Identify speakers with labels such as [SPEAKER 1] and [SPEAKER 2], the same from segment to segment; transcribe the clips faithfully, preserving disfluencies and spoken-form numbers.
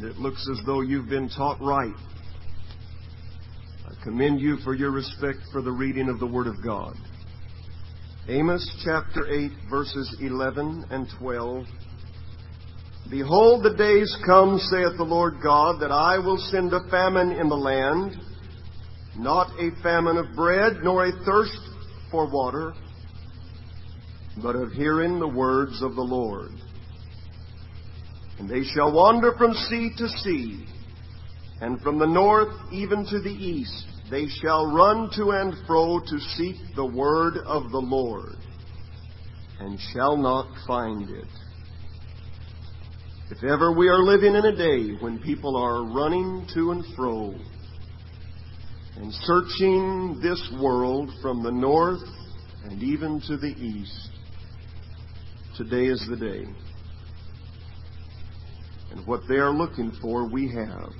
[SPEAKER 1] It looks as though you've been taught right. I commend you for your respect for the reading of the Word of God. Amos chapter eight, verses eleven and twelve. Behold, the days come, saith the Lord God, that I will send a famine in the land, not a famine of bread, nor a thirst for water, but of hearing the words of the Lord. And they shall wander from sea to sea, and from the north even to the east. They shall run to and fro to seek the word of the Lord, and shall not find it. If ever we are living in a day when people are running to and fro and searching this world from the north and even to the east, today is the day. And what they are looking for, we have.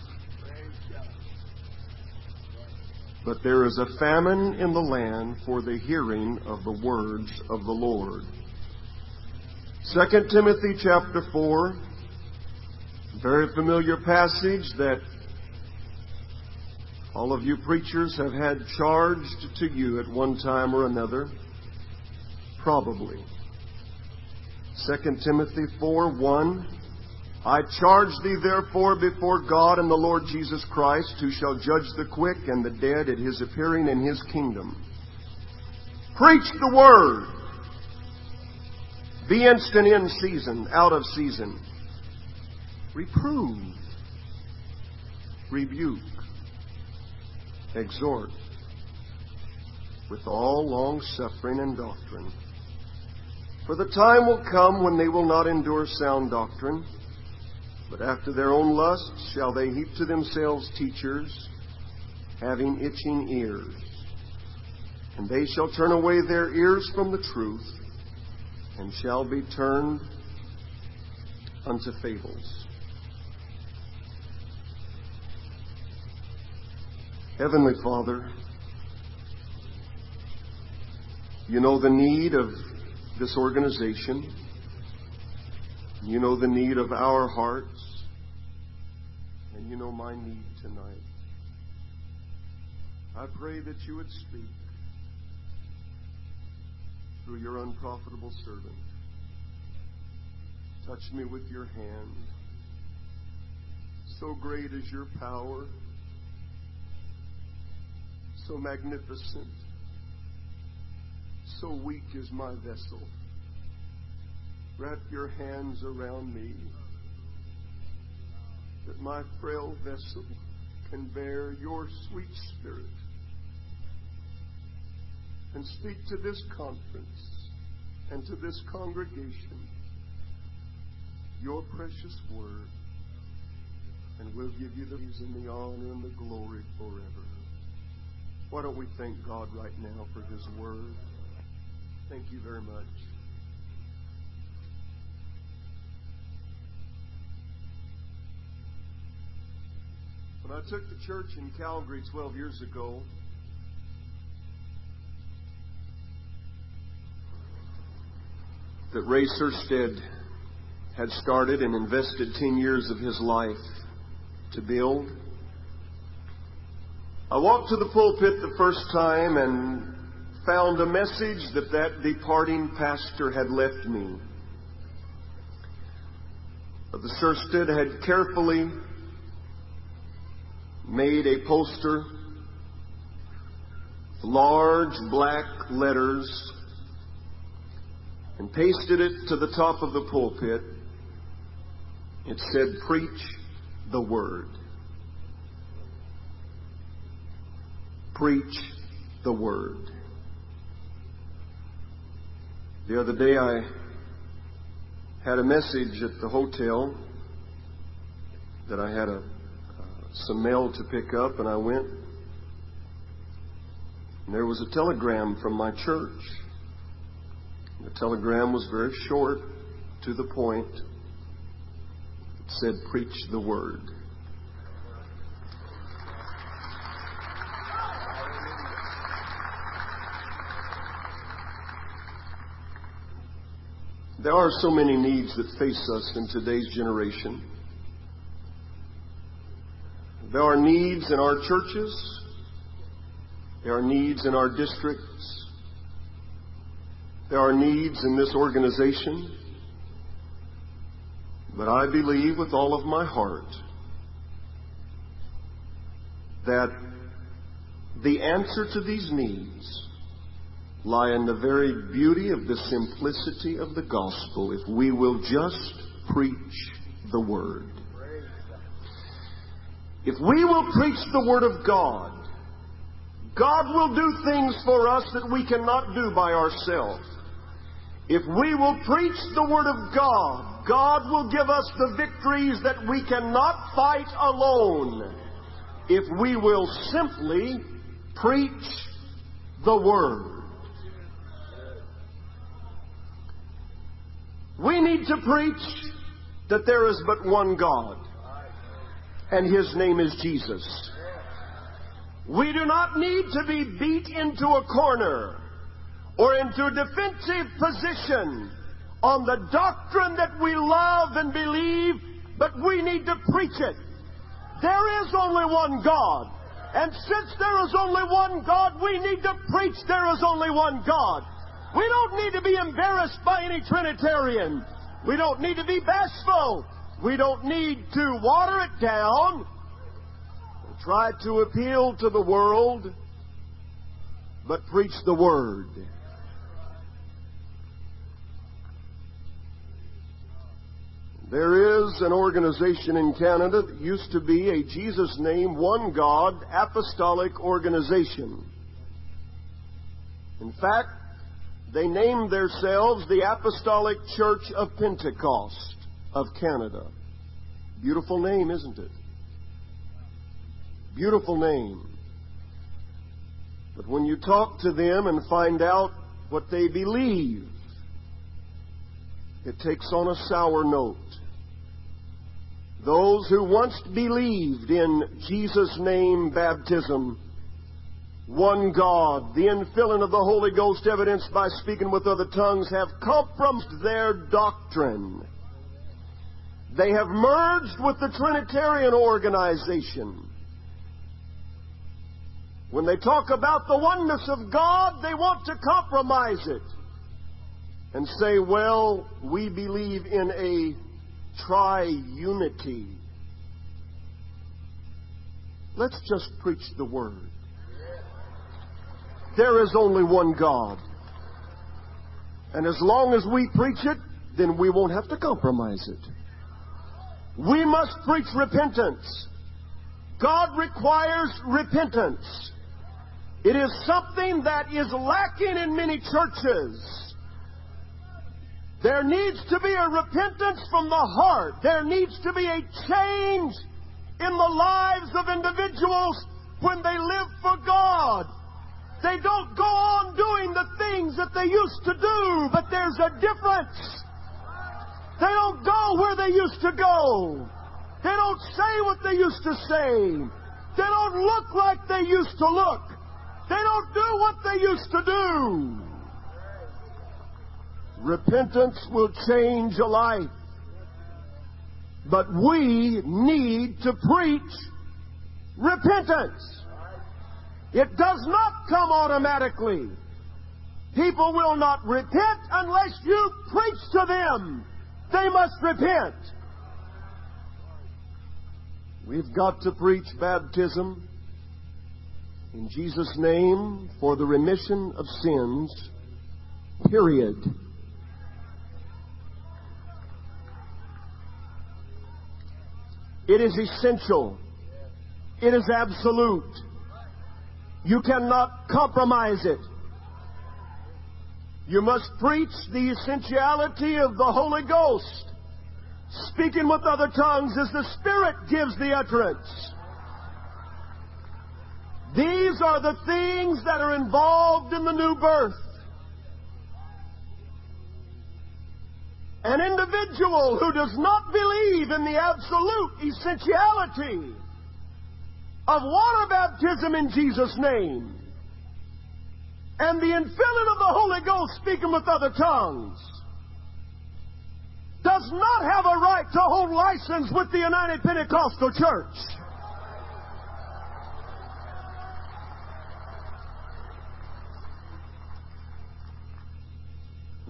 [SPEAKER 1] But there is a famine in the land for the hearing of the words of the Lord. Second Timothy chapter four, very familiar passage that all of you preachers have had charged to you at one time or another. Probably. Second Timothy four one. I charge thee therefore before God and the Lord Jesus Christ, who shall judge the quick and the dead at His appearing in His kingdom. Preach the word. Be instant in season, out of season. Reprove. Rebuke. Exhort. With all long suffering and doctrine. For the time will come when they will not endure sound doctrine, but after their own lusts shall they heap to themselves teachers, having itching ears. And they shall turn away their ears from the truth, and shall be turned unto fables. Heavenly Father, you know the need of this organization. You know the need of our hearts, and you know my need tonight. I pray that you would speak through your unprofitable servant. Touch me with your hand. So great is your power, so magnificent, so weak is my vessel. Wrap your hands around me, that my frail vessel can bear your sweet spirit, and speak to this conference and to this congregation your precious word, and we'll give you the praise and the honor and the glory forever. Why don't we thank God right now for His word? Thank you very much. When I took the church in Calgary twelve years ago, that Ray Serstead had started and invested ten years of his life to build, I walked to the pulpit the first time and found a message that that departing pastor had left me. But the Serstead had carefully made a poster, large black letters, and pasted it to the top of the pulpit. It said, "Preach the word." Preach the word. The other day I had a message at the hotel that I had a some mail to pick up, and I went, and there was a telegram from my church. The telegram was very short, to the point. It said, "Preach the word." There are so many needs that face us in today's generation. There are needs in our churches. There are needs in our districts. There are needs in this organization. But I believe with all of my heart that the answer to these needs lie in the very beauty of the simplicity of the gospel if we will just preach the Word. If we will preach the Word of God, God will do things for us that we cannot do by ourselves. If we will preach the Word of God, God will give us the victories that we cannot fight alone. If we will simply preach the Word. We need to preach that there is but one God, and His name is Jesus. We do not need to be beat into a corner or into a defensive position on the doctrine that we love and believe, but we need to preach it. There is only one God. And since there is only one God, we need to preach there is only one God. We don't need to be embarrassed by any Trinitarian. We don't need to be bashful. We don't need to water it down or try to appeal to the world, but preach the Word. There is an organization in Canada that used to be a Jesus Name, One God Apostolic Organization. In fact, they named themselves the Apostolic Church of Pentecost of Canada. Beautiful name, isn't it? Beautiful name. But when you talk to them and find out what they believe, it takes on a sour note. Those who once believed in Jesus' name baptism, one God, the infilling of the Holy Ghost evidenced by speaking with other tongues, have compromised their doctrine. They have merged with the Trinitarian organization. When they talk about the oneness of God, they want to compromise it and say, well, we believe in a triunity. Let's just preach the Word. There is only one God. And as long as we preach it, then we won't have to compromise it. We must preach repentance. God requires repentance. It is something that is lacking in many churches. There needs to be a repentance from the heart. There needs to be a change in the lives of individuals when they live for God. They don't go on doing the things that they used to do, but there's a difference. They don't go where they used to go. They don't say what they used to say. They don't look like they used to look. They don't do what they used to do. Repentance will change a life. But we need to preach repentance. It does not come automatically. People will not repent unless you preach to them. They must repent. We've got to preach baptism in Jesus' name for the remission of sins, period. It is essential. It is absolute. You cannot compromise it. You must preach the essentiality of the Holy Ghost, speaking with other tongues as the Spirit gives the utterance. These are the things that are involved in the new birth. An individual who does not believe in the absolute essentiality of water baptism in Jesus' name and the infilling of the Holy Ghost speaking with other tongues does not have a right to hold license with the United Pentecostal Church.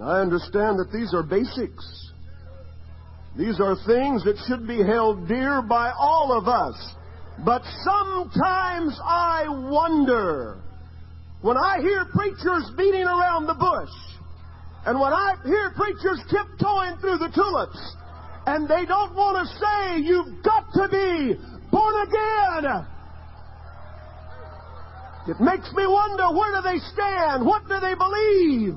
[SPEAKER 1] I understand that these are basics. These are things that should be held dear by all of us. But sometimes I wonder, when I hear preachers beating around the bush, and when I hear preachers tiptoeing through the tulips, and they don't want to say, you've got to be born again. It makes me wonder, where do they stand? What do they believe?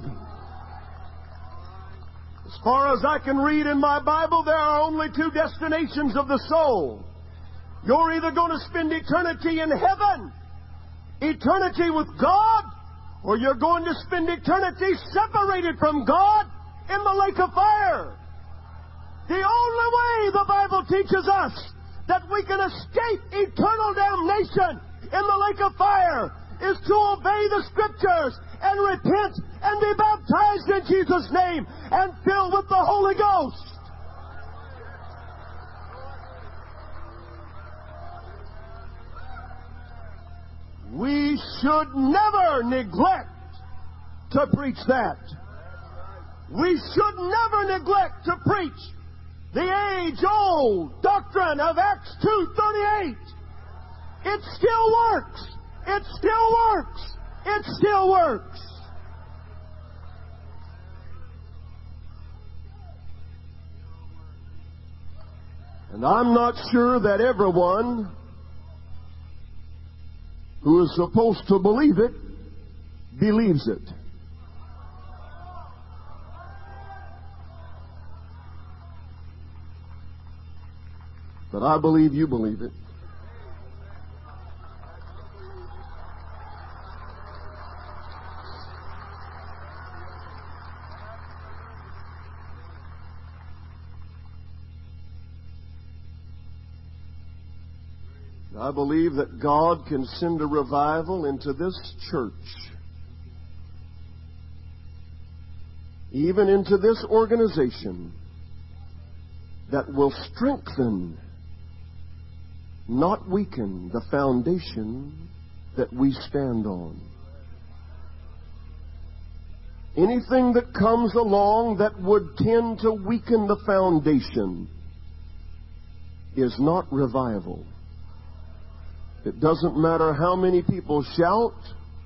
[SPEAKER 1] As far as I can read in my Bible, there are only two destinations of the soul. You're either going to spend eternity in heaven, eternity with God, or you're going to spend eternity separated from God in the lake of fire. The only way, the Bible teaches us, that we can escape eternal damnation in the lake of fire is to obey the Scriptures and repent and be baptized in Jesus' name and filled with the Holy Ghost. We should never neglect to preach that. We should never neglect to preach the age-old doctrine of Acts two thirty-eight. It still works. It still works. It still works. And I'm not sure that everyone who is supposed to believe it believes it. But I believe you believe it. I believe that God can send a revival into this church, even into this organization, that will strengthen, not weaken, the foundation that we stand on. Anything that comes along that would tend to weaken the foundation is not revival. It doesn't matter how many people shout.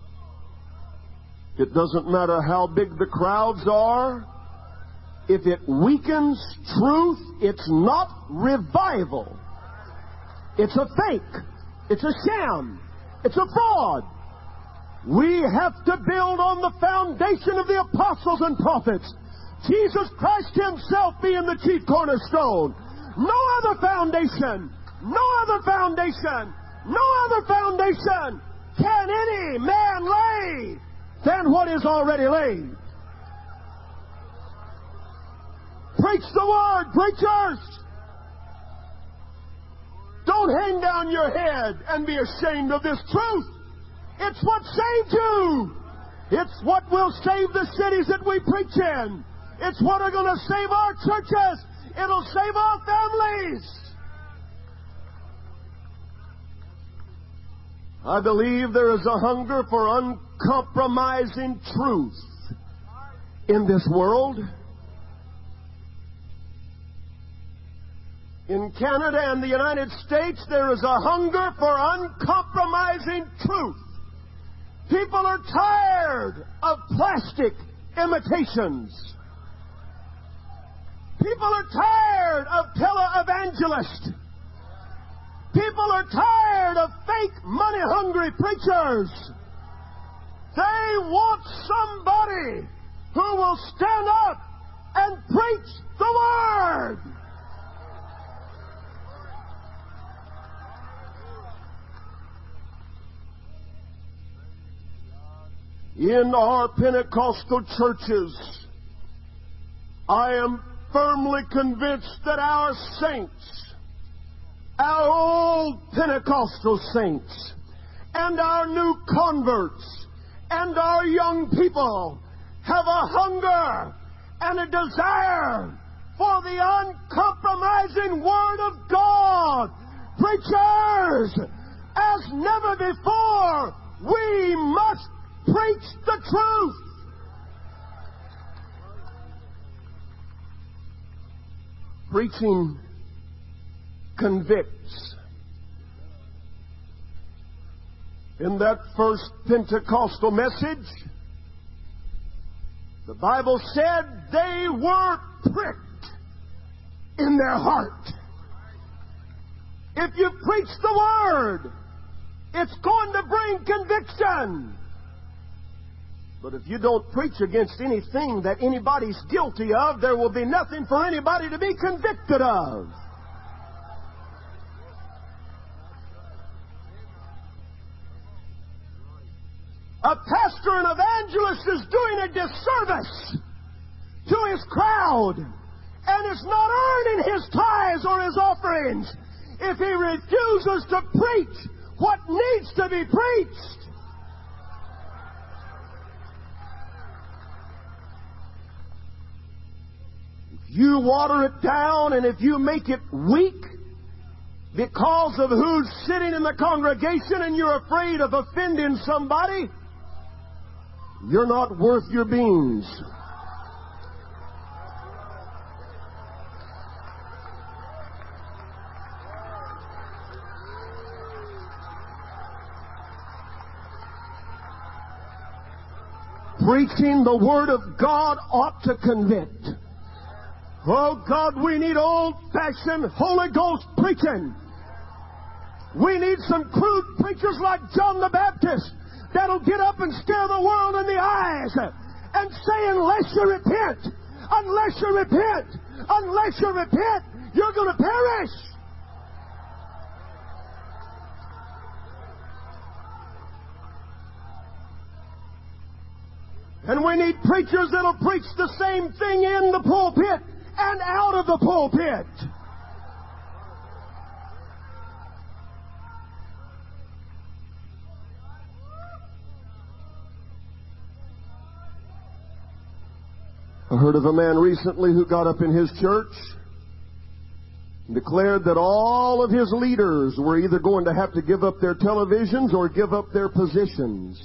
[SPEAKER 1] It doesn't matter how big the crowds are. If it weakens truth, it's not revival. It's a fake. It's a sham. It's a fraud. We have to build on the foundation of the apostles and prophets, Jesus Christ Himself being the chief cornerstone. No other foundation. No other foundation. No other foundation can any man lay than what is already laid. Preach the word, preachers. Don't hang down your head and be ashamed of this truth. It's what saved you. It's what will save the cities that we preach in. It's what are going to save our churches. It'll save our families. I believe there is a hunger for uncompromising truth in this world. In Canada and the United States, there is a hunger for uncompromising truth. People are tired of plastic imitations. People are tired of televangelists. People are tired of fake, money-hungry preachers. They want somebody who will stand up and preach the Word. In our Pentecostal churches, I am firmly convinced that our saints, our old Pentecostal saints, and our new converts, and our young people have a hunger and a desire for the uncompromising Word of God. Preachers, as never before, we must preach the truth. Preaching convicts. In that first Pentecostal message, the Bible said they were pricked in their heart. If you preach the Word, it's going to bring conviction. But if you don't preach against anything that anybody's guilty of, there will be nothing for anybody to be convicted of. A pastor and evangelist is doing a disservice to his crowd and is not earning his tithes or his offerings if he refuses to preach what needs to be preached. If you water it down and if you make it weak because of who's sitting in the congregation and you're afraid of offending somebody, you're not worth your beans. Preaching the Word of God ought to convict. Oh God, we need old-fashioned Holy Ghost preaching. We need some crude preachers like John the Baptist that'll get up and stare the world in the eyes and say, unless you repent, unless you repent, unless you repent, you're going to perish. And we need preachers that'll preach the same thing in the pulpit and out of the pulpit. I heard of a man recently who got up in his church and declared that all of his leaders were either going to have to give up their televisions or give up their positions.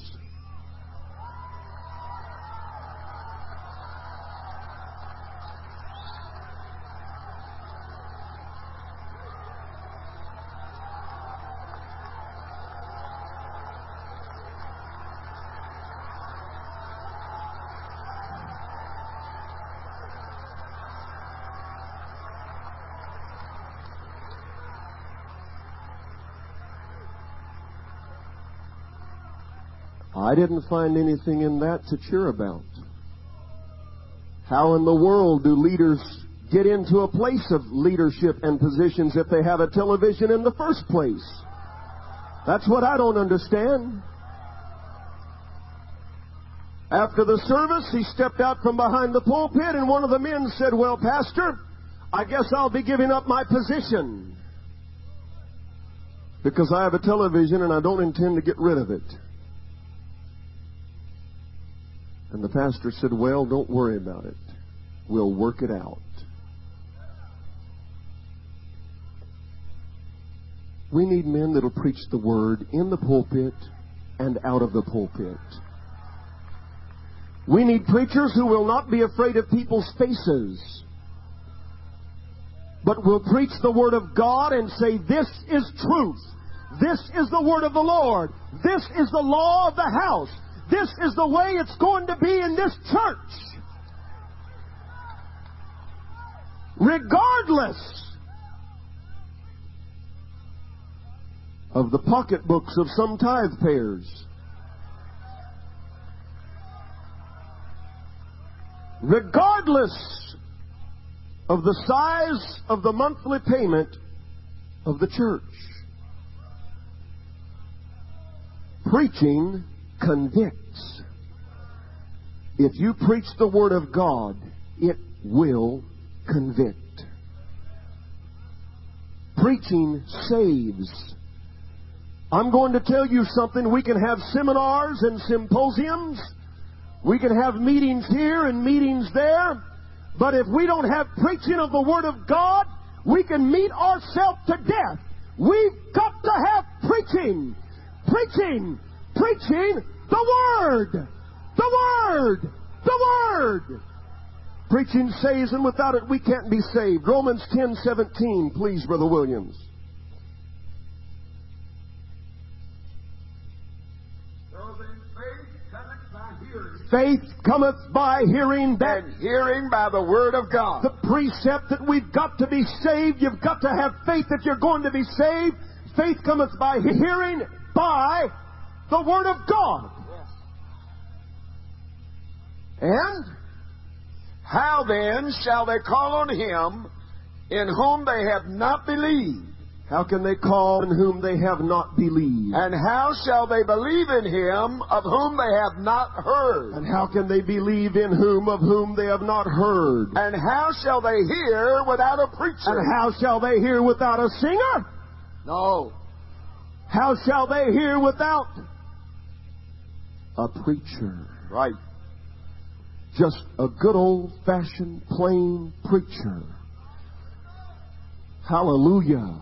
[SPEAKER 1] I didn't find anything in that to cheer about. How in the world do leaders get into a place of leadership and positions if they have a television in the first place? That's what I don't understand. After the service, he stepped out from behind the pulpit and one of the men said, "Well, Pastor, I guess I'll be giving up my position because I have a television and I don't intend to get rid of it." And the pastor said, "Well, don't worry about it. We'll work it out." We need men that'll preach the Word in the pulpit and out of the pulpit. We need preachers who will not be afraid of people's faces, but will preach the Word of God and say, this is truth. This is the Word of the Lord. This is the law of the house. This is the way it's going to be in this church. Regardless of the pocketbooks of some tithe payers. Regardless of the size of the monthly payment of the church. Preaching convicts. If you preach the Word of God, it will convict. Preaching saves. I'm going to tell you something. We can have seminars and symposiums. We can have meetings here and meetings there. But if we don't have preaching of the Word of God, we can meet ourselves to death. We've got to have preaching. Preaching. Preaching the Word. The Word. The Word. Preaching saves, and without it we can't be saved. Romans ten seventeen, please, Brother Williams.
[SPEAKER 2] So then faith cometh by hearing.
[SPEAKER 1] Faith cometh by hearing, that
[SPEAKER 2] And hearing by the Word of God.
[SPEAKER 1] the precept that we've got to be saved. You've got to have faith if you're going to be saved. Faith cometh by hearing by the Word of God.
[SPEAKER 2] Yes.
[SPEAKER 1] And
[SPEAKER 2] How then shall they call on him in whom they have not believed?
[SPEAKER 1] how can they call in whom they have not believed?
[SPEAKER 2] And how shall they believe in him of whom they have not heard?
[SPEAKER 1] And how can they believe in whom of whom they have not heard?
[SPEAKER 2] And how shall they hear without a preacher?
[SPEAKER 1] And how shall they hear without a singer?
[SPEAKER 2] No.
[SPEAKER 1] How shall they hear without a preacher?
[SPEAKER 2] Right.
[SPEAKER 1] Just a good old-fashioned plain preacher. Hallelujah.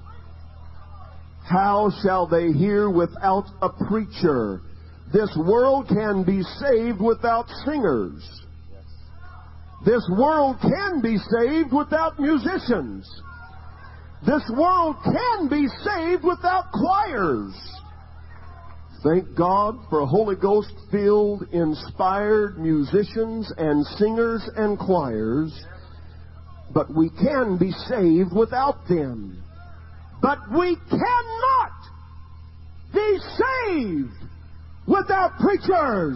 [SPEAKER 1] How shall they hear without a preacher? This world can be saved without singers. This world can be saved without musicians. This world can be saved without choirs. Thank God for Holy Ghost-filled, inspired musicians and singers and choirs. But we can be saved without them. But we cannot be saved without preachers.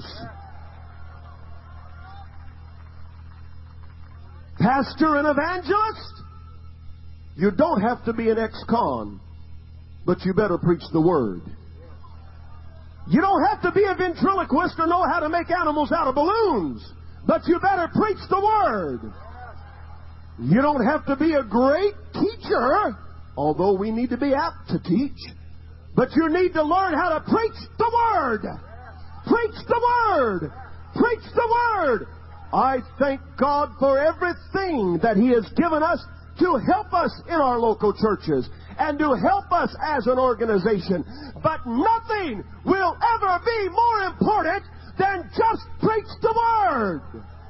[SPEAKER 1] Pastor and evangelist, you don't have to be an ex-con, but you better preach the Word. You don't have to be a ventriloquist or know how to make animals out of balloons, but you better preach the Word. You don't have to be a great teacher, although we need to be apt to teach, but you need to learn how to preach the Word. Preach the Word. Preach the Word. I thank God for everything that He has given us to help us in our local churches and to help us as an organization. But nothing will ever be more important than just preach the Word.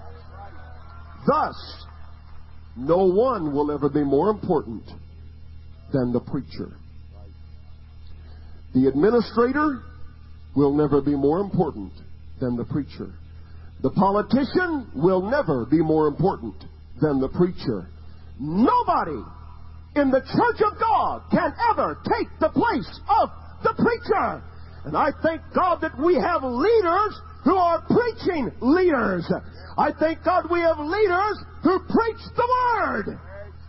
[SPEAKER 1] Thus, no one will ever be more important than the preacher. The administrator will never be more important than the preacher. The politician will never be more important than the preacher. Nobody in the church of God can ever take the place of the preacher. And I thank God that we have leaders who are preaching leaders. I thank God we have leaders who preach the Word.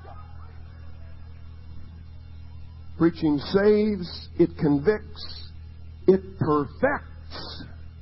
[SPEAKER 1] Preaching saves, it convicts, it perfects.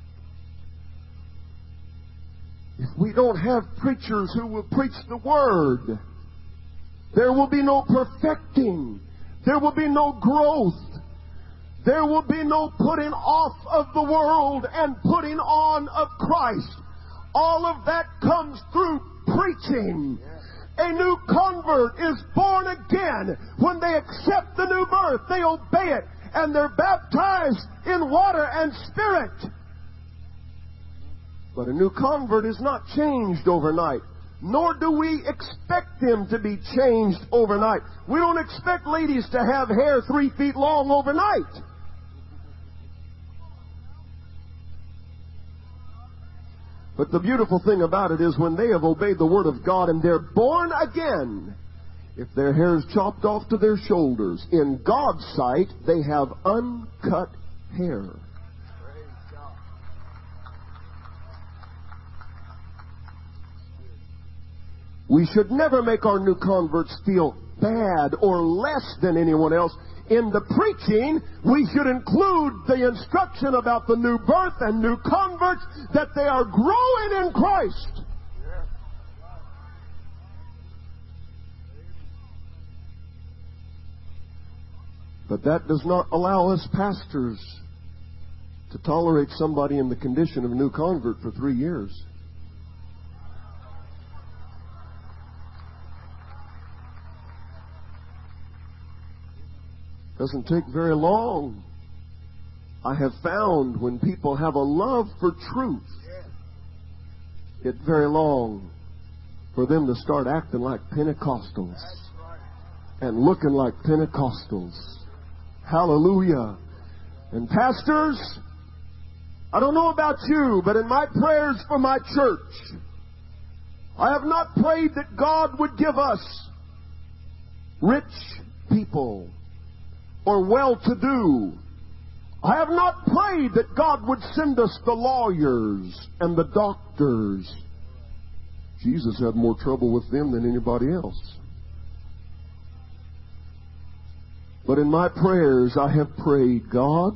[SPEAKER 1] If we don't have preachers who will preach the Word, there will be no perfecting. There will be no growth. There will be no putting off of the world and putting on of Christ. All of that comes through preaching. A new convert is born again. When they accept the new birth, they obey it, and they're baptized in water and Spirit. But a new convert is not changed overnight, nor do we expect them to be changed overnight. We don't expect ladies to have hair three feet long overnight. But the beautiful thing about it is when they have obeyed the Word of God and they're born again, if their hair is chopped off to their shoulders, in God's sight, they have uncut hair. We should never make our new converts feel bad or less than anyone else. In the preaching, we should include the instruction about the new birth and new converts, that they are growing in Christ. But that does not allow us pastors to tolerate somebody in the condition of a new convert for three years. Doesn't take very long. I have found when people have a love for truth, it very long for them to start acting like Pentecostals and looking like Pentecostals. Hallelujah. And pastors, I don't know about you, but in my prayers for my church, I have not prayed that God would give us rich people or well-to-do. I have not prayed that God would send us the lawyers and the doctors. Jesus had more trouble with them than anybody else. But in my prayers, I have prayed, God,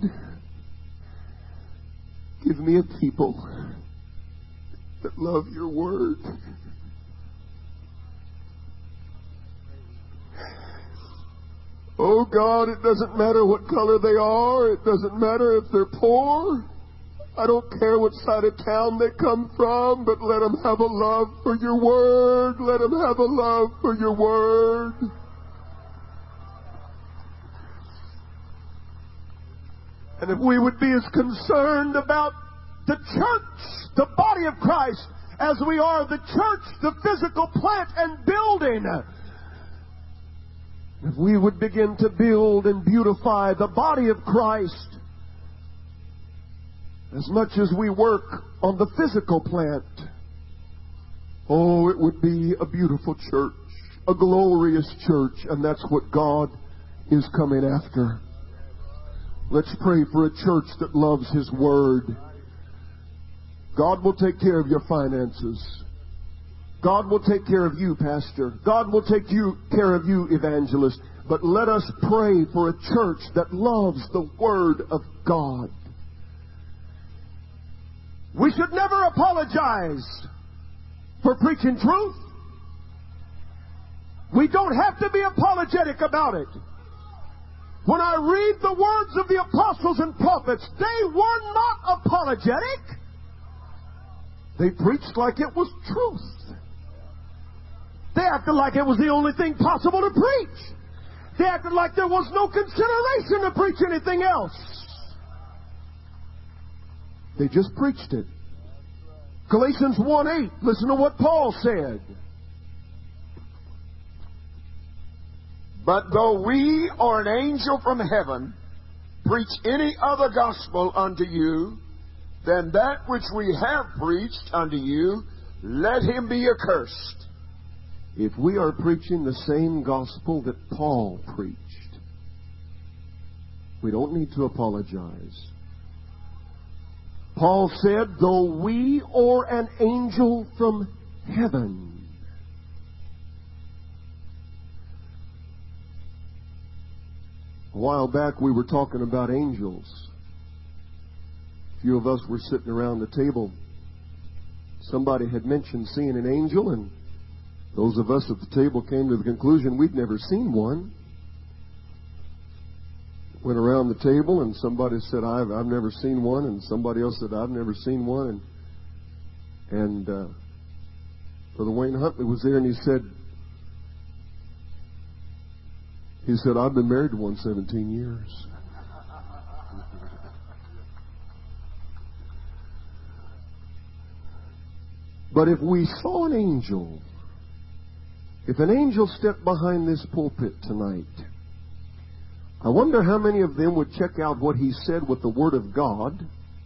[SPEAKER 1] give me a people that love your word. Oh God, it doesn't matter what color they are. It doesn't matter if they're poor. I don't care what side of town they come from, but let them have a love for your word. Let them have a love for your word. And if we would be as concerned about the church, the body of Christ, as we are the church, the physical plant and building. If we would begin to build and beautify the body of Christ as much as we work on the physical plant, oh, it would be a beautiful church, a glorious church, and that's what God is coming after. Let's pray for a church that loves His Word. God will take care of your finances. God will take care of you, pastor. God will take you, care of you, evangelist. But let us pray for a church that loves the Word of God. We should never apologize for preaching truth. We don't have to be apologetic about it. When I read the words of the apostles and prophets, they were not apologetic. They preached like it was truth. They acted like it was the only thing possible to preach. They acted like there was no consideration to preach anything else. They just preached it. Galatians one eight, listen to what Paul said.
[SPEAKER 2] But though we or an angel from heaven preach any other gospel unto you than that which we have preached unto you, let him be accursed.
[SPEAKER 1] If we are preaching the same gospel that Paul preached, we don't need to apologize. Paul said, though we or an angel from heaven. A while back we were talking about angels. A few of us were sitting around the table. Somebody had mentioned seeing an angel, and those of us at the table came to the conclusion we'd never seen one. Went around the table and somebody said, I've, I've never seen one, and somebody else said, I've never seen one. And, and uh, Brother Wayne Huntley was there, and he said, he said, I've been married to one seventeen years. But if we saw an angel, if an angel stepped behind this pulpit tonight, I wonder how many of them would check out what he said with the Word of God,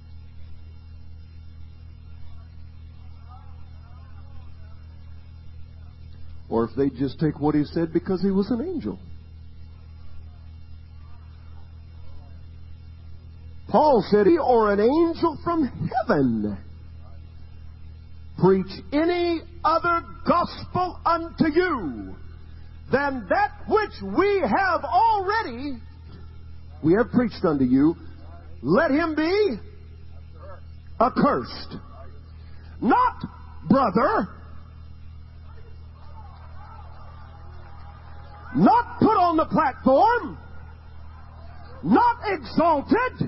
[SPEAKER 1] or if they'd just take what he said because he was an angel. Paul said, he or an angel from heaven preach any other gospel unto you than that which we have already, we have preached unto you, let him be accursed. Not brother, not put on the platform, not exalted,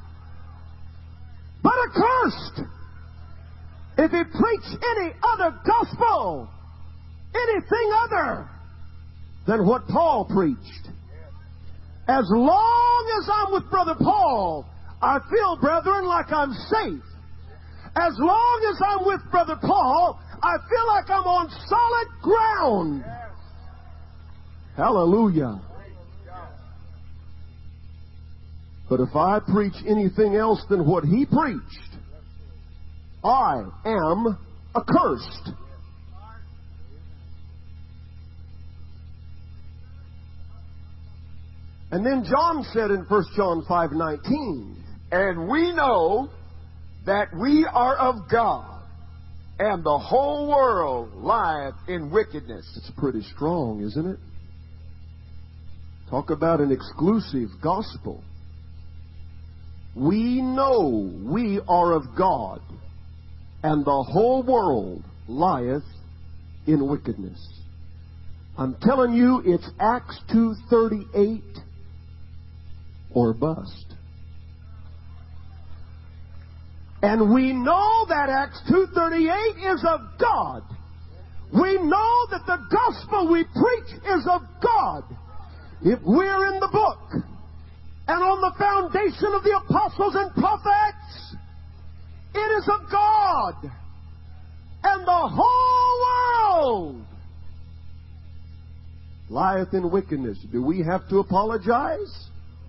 [SPEAKER 1] but accursed. If he preached any other gospel, anything other than what Paul preached. As long as I'm with Brother Paul, I feel, brethren, like I'm safe. As long as I'm with Brother Paul, I feel like I'm on solid ground. Hallelujah. But if I preach anything else than what he preached, I am accursed. And then John said in First John five nineteen,
[SPEAKER 2] and we know that we are of God, and the whole world lieth in wickedness.
[SPEAKER 1] It's pretty strong, isn't it? Talk about an exclusive gospel. We know we are of God, and the whole world lieth in wickedness. I'm telling you, it's Acts two thirty-eight or bust. And we know that Acts two thirty-eight is of God. We know that the gospel we preach is of God. If we're in the book and on the foundation of the apostles and prophets, it is of God. And the whole world lieth in wickedness. Do we have to apologize?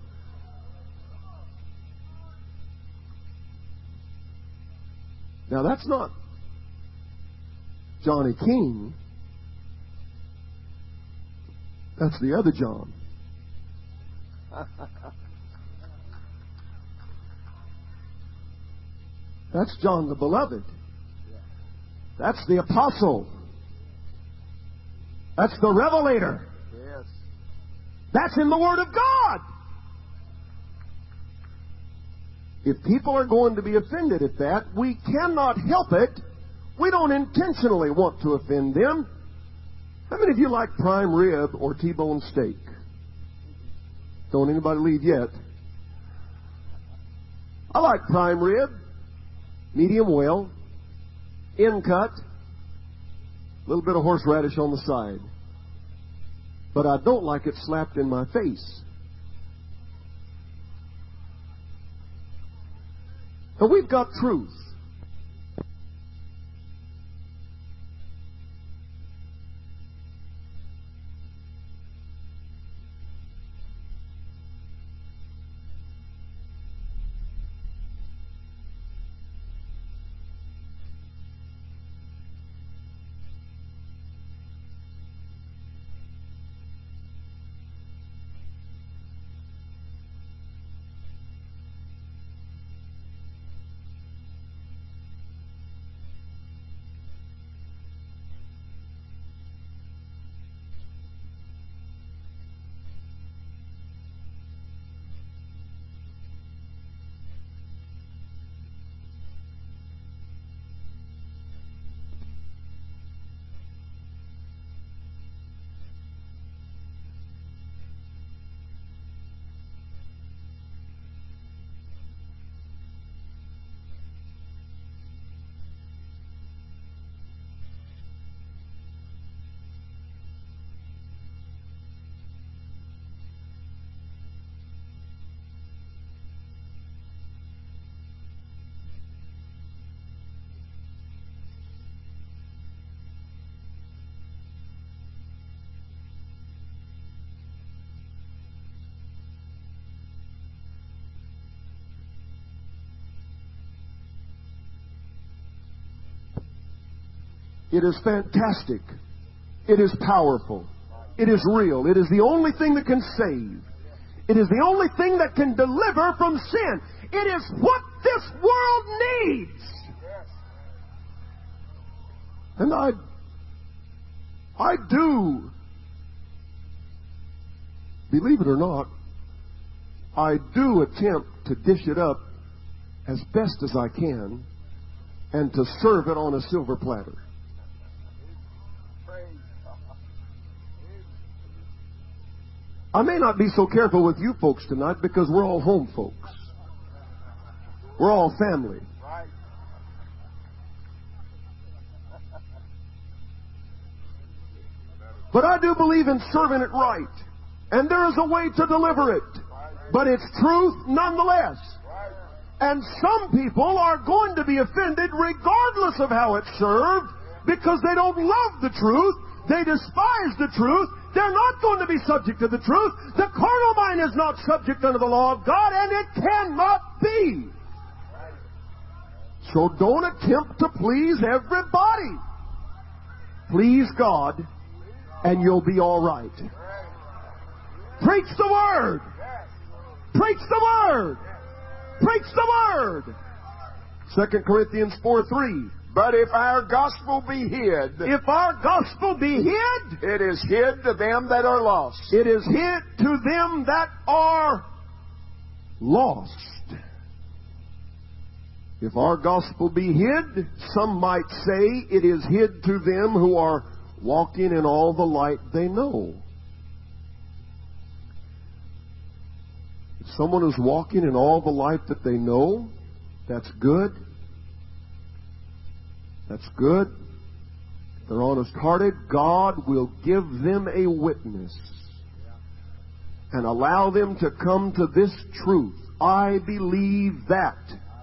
[SPEAKER 1] Now that's not Johnny King. That's the other John. That's John the Beloved. That's the apostle. That's the revelator.
[SPEAKER 2] Yes.
[SPEAKER 1] That's in the Word of God. If people are going to be offended at that, we cannot help it. We don't intentionally want to offend them. How many of you like prime rib or T-bone steak? Don't anybody leave yet. I like prime rib, medium well, end cut, a little bit of horseradish on the side. But I don't like it slapped in my face. But we've got truth. It is fantastic. It is powerful. It is real. It is the only thing that can save. It is the only thing that can deliver from sin. It is what this world needs. And I, I do, believe it or not, I do attempt to dish it up as best as I can and to serve it on a silver platter. I may not be so careful with you folks tonight because we're all home folks. We're all family. But I do believe in serving it right. And there is a way to deliver it. But it's truth nonetheless. And some people are going to be offended regardless of how it's served because they don't love the truth. They despise the truth. They're not going to be subject to the truth. The carnal mind is not subject unto the law of God, and it cannot be. So don't attempt to please everybody. Please God, and you'll be all right. Preach the Word. Preach the Word. Preach the Word. Second Corinthians four three.
[SPEAKER 2] But if our gospel be hid,
[SPEAKER 1] If our gospel be hid,
[SPEAKER 2] it is hid to them that are lost.
[SPEAKER 1] it is hid to them that are lost. If our gospel be hid, some might say it is hid to them who are walking in all the light they know. If someone is walking in all the light that they know, that's good. That's good. If they're honest-hearted, God will give them a witness and allow them to come to this truth. I believe that.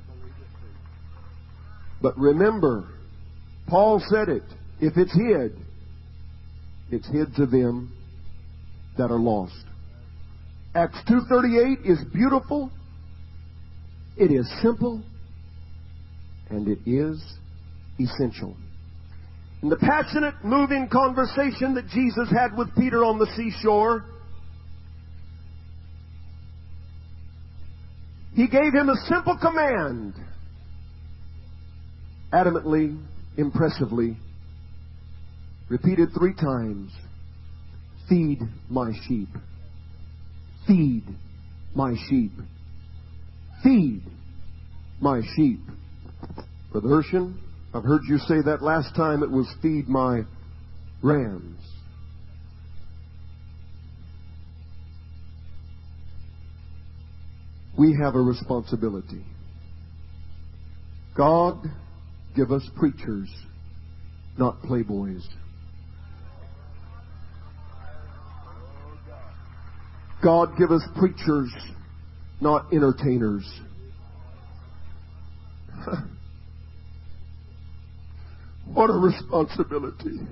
[SPEAKER 1] But remember, Paul said it. If it's hid, it's hid to them that are lost. Acts two thirty-eight is beautiful. It is simple. And it is essential. In the passionate, moving conversation that Jesus had with Peter on the seashore, He gave him a simple command. Adamantly, impressively, repeated three times. Feed my sheep. Feed my sheep. Feed my sheep. Brother Urshan, I've heard you say that last time it was feed my rams. We have a responsibility. God, give us preachers, not playboys. God, give us preachers, not entertainers. What a responsibility.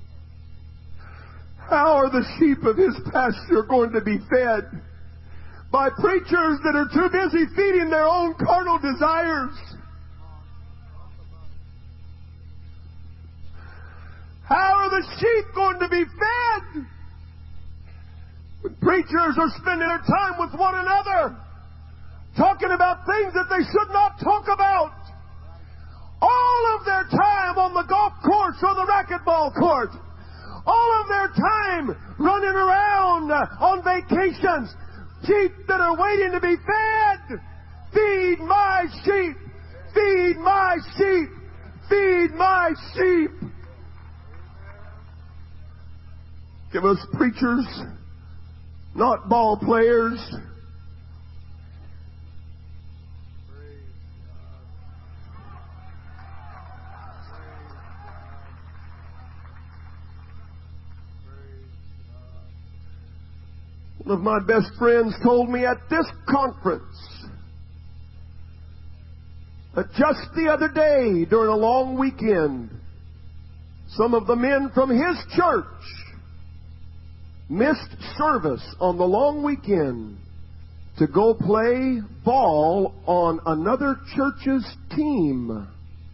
[SPEAKER 1] How are the sheep of His pasture going to be fed? By preachers that are too busy feeding their own carnal desires. How are the sheep going to be fed? When preachers are spending their time with one another, talking about things that they should not talk about. All of their time on the golf course or the racquetball court. All of their time running around on vacations. Sheep that are waiting to be fed. Feed my sheep. Feed my sheep. Feed my sheep. Give us preachers, not ball players. One of my best friends told me at this conference that just the other day, during a long weekend, some of the men from his church missed service on the long weekend to go play ball on another church's team.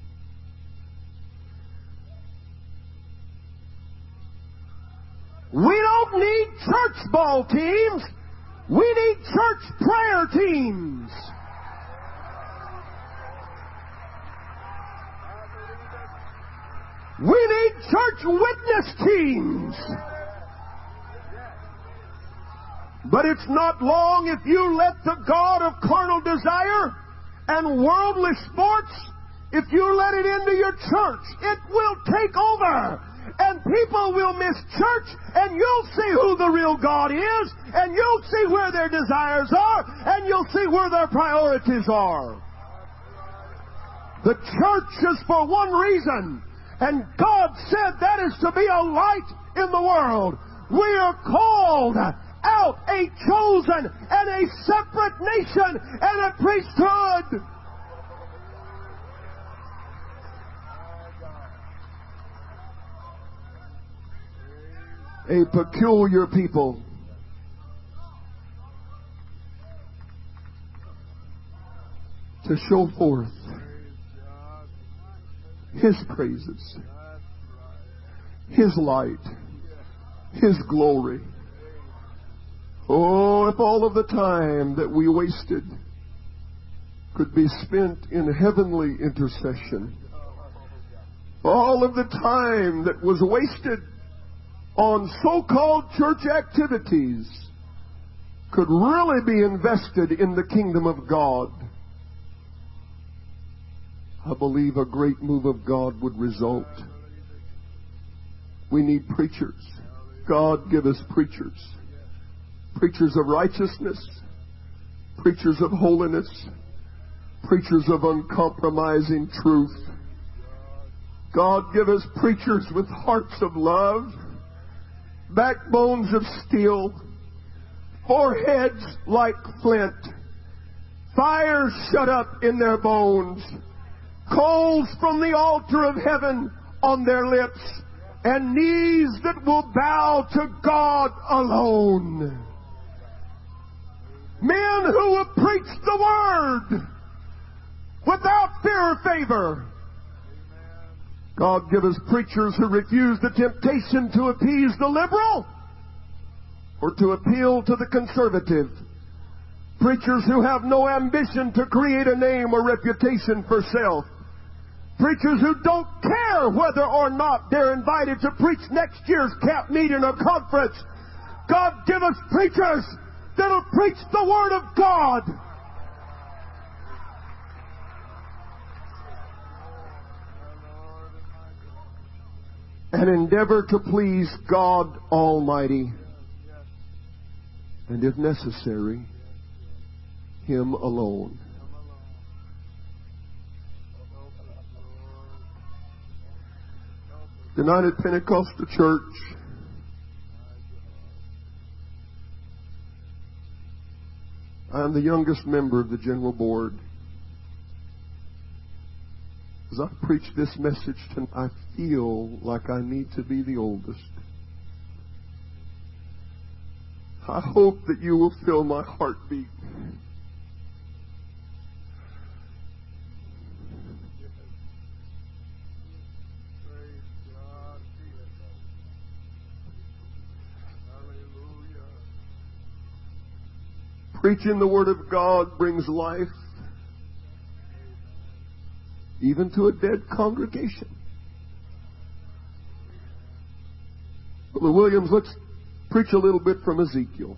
[SPEAKER 1] We don't need church ball teams. We need church prayer teams. We need church witness teams. But it's not long if you let the God of carnal desire and worldly sports, if you let it into your church, it will take over. And people will miss church, and you'll see who the real God is, and you'll see where their desires are, and you'll see where their priorities are. The church is for one reason, and God said that is to be a light in the world. We are called out, a chosen and a separate nation and a priesthood. a peculiar people. To show forth His praises, His light, His glory. Oh, if all of the time that we wasted could be spent in heavenly intercession, all of the time that was wasted on so-called church activities could really be invested in the kingdom of God, I believe a great move of God would result. We need preachers. God, give us preachers. Preachers of righteousness, preachers of holiness, preachers of uncompromising truth. God, give us preachers with hearts of love, backbones of steel, foreheads like flint, fire shut up in their bones, coals from the altar of heaven on their lips, and knees that will bow to God alone. Men who will preach the Word without fear or favor. God, give us preachers who refuse the temptation to appease the liberal or to appeal to the conservative. Preachers who have no ambition to create a name or reputation for self. Preachers who don't care whether or not they're invited to preach next year's camp meeting or conference. God, give us preachers that'll preach the Word of God. And endeavor to please God Almighty. And if necessary, Him alone. United Pentecostal Church, I am the youngest member of the General Board. As I preach this message tonight, I feel like I need to be the oldest. I hope that you will feel my heartbeat. Preaching the Word of God brings life even to a dead congregation. Brother Williams, let's preach a little bit from Ezekiel.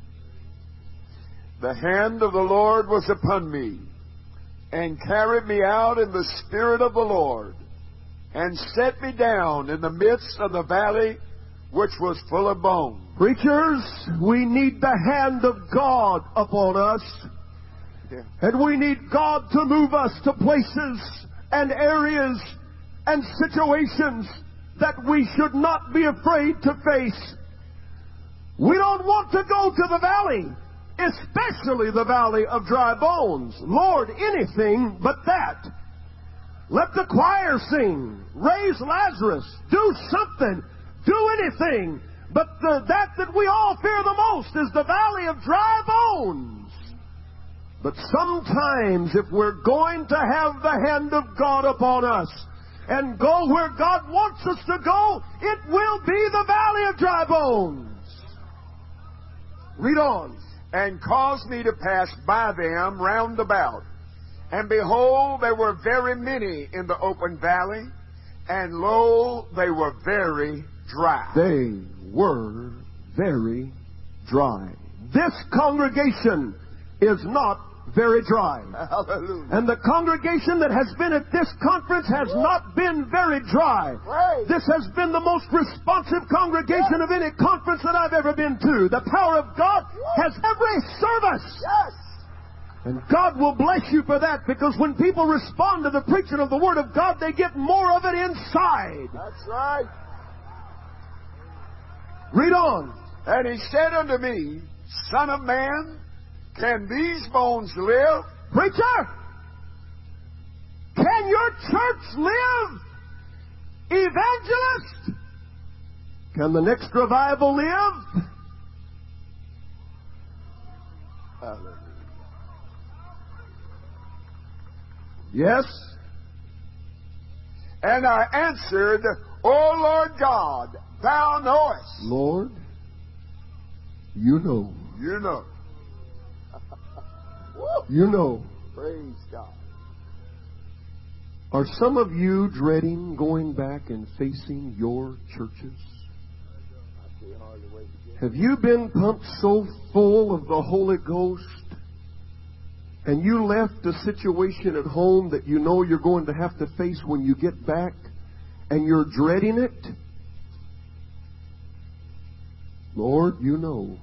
[SPEAKER 2] The hand of the Lord was upon me, and carried me out in the spirit of the Lord, and set me down in the midst of the valley which was full of bones.
[SPEAKER 1] Preachers, we need the hand of God upon us.
[SPEAKER 2] Yeah.
[SPEAKER 1] And we need God to move us to places and areas and situations that we should not be afraid to face. We don't want to go to the valley, especially the valley of dry bones. Lord, anything but that. Let the choir sing. Raise Lazarus. Do something. Do anything. But the, that that we all fear the most is the valley of dry bones. But sometimes if we're going to have the hand of God upon us and go where God wants us to go, it will be the valley of dry bones. Read on.
[SPEAKER 2] And caused me to pass by them round about. And behold, there were very many in the open valley, and lo, they were very dry.
[SPEAKER 1] They were very dry. This congregation is not very dry.
[SPEAKER 2] Hallelujah.
[SPEAKER 1] And the congregation that has been at this conference has not been very dry.
[SPEAKER 2] Praise.
[SPEAKER 1] This has been the most responsive congregation of any conference that I've ever been to. The power of God has every service.
[SPEAKER 2] Yes.
[SPEAKER 1] And God will bless you for that, because when people respond to the preaching of the Word of God, they get more of it inside.
[SPEAKER 2] That's right.
[SPEAKER 1] Read on.
[SPEAKER 2] And he said unto me, Son of man, can these bones live?
[SPEAKER 1] Preacher, can your church live? Evangelist, Can the next revival live?
[SPEAKER 2] Hallelujah.
[SPEAKER 1] Yes.
[SPEAKER 2] And I answered, O Lord God, thou knowest.
[SPEAKER 1] Lord, you know.
[SPEAKER 2] You know.
[SPEAKER 1] You know.
[SPEAKER 2] Praise God.
[SPEAKER 1] Are some of you dreading going back and facing your churches? Have you been pumped so full of the Holy Ghost and you left a situation at home that you know you're going to have to face when you get back and you're dreading it? Lord, you know.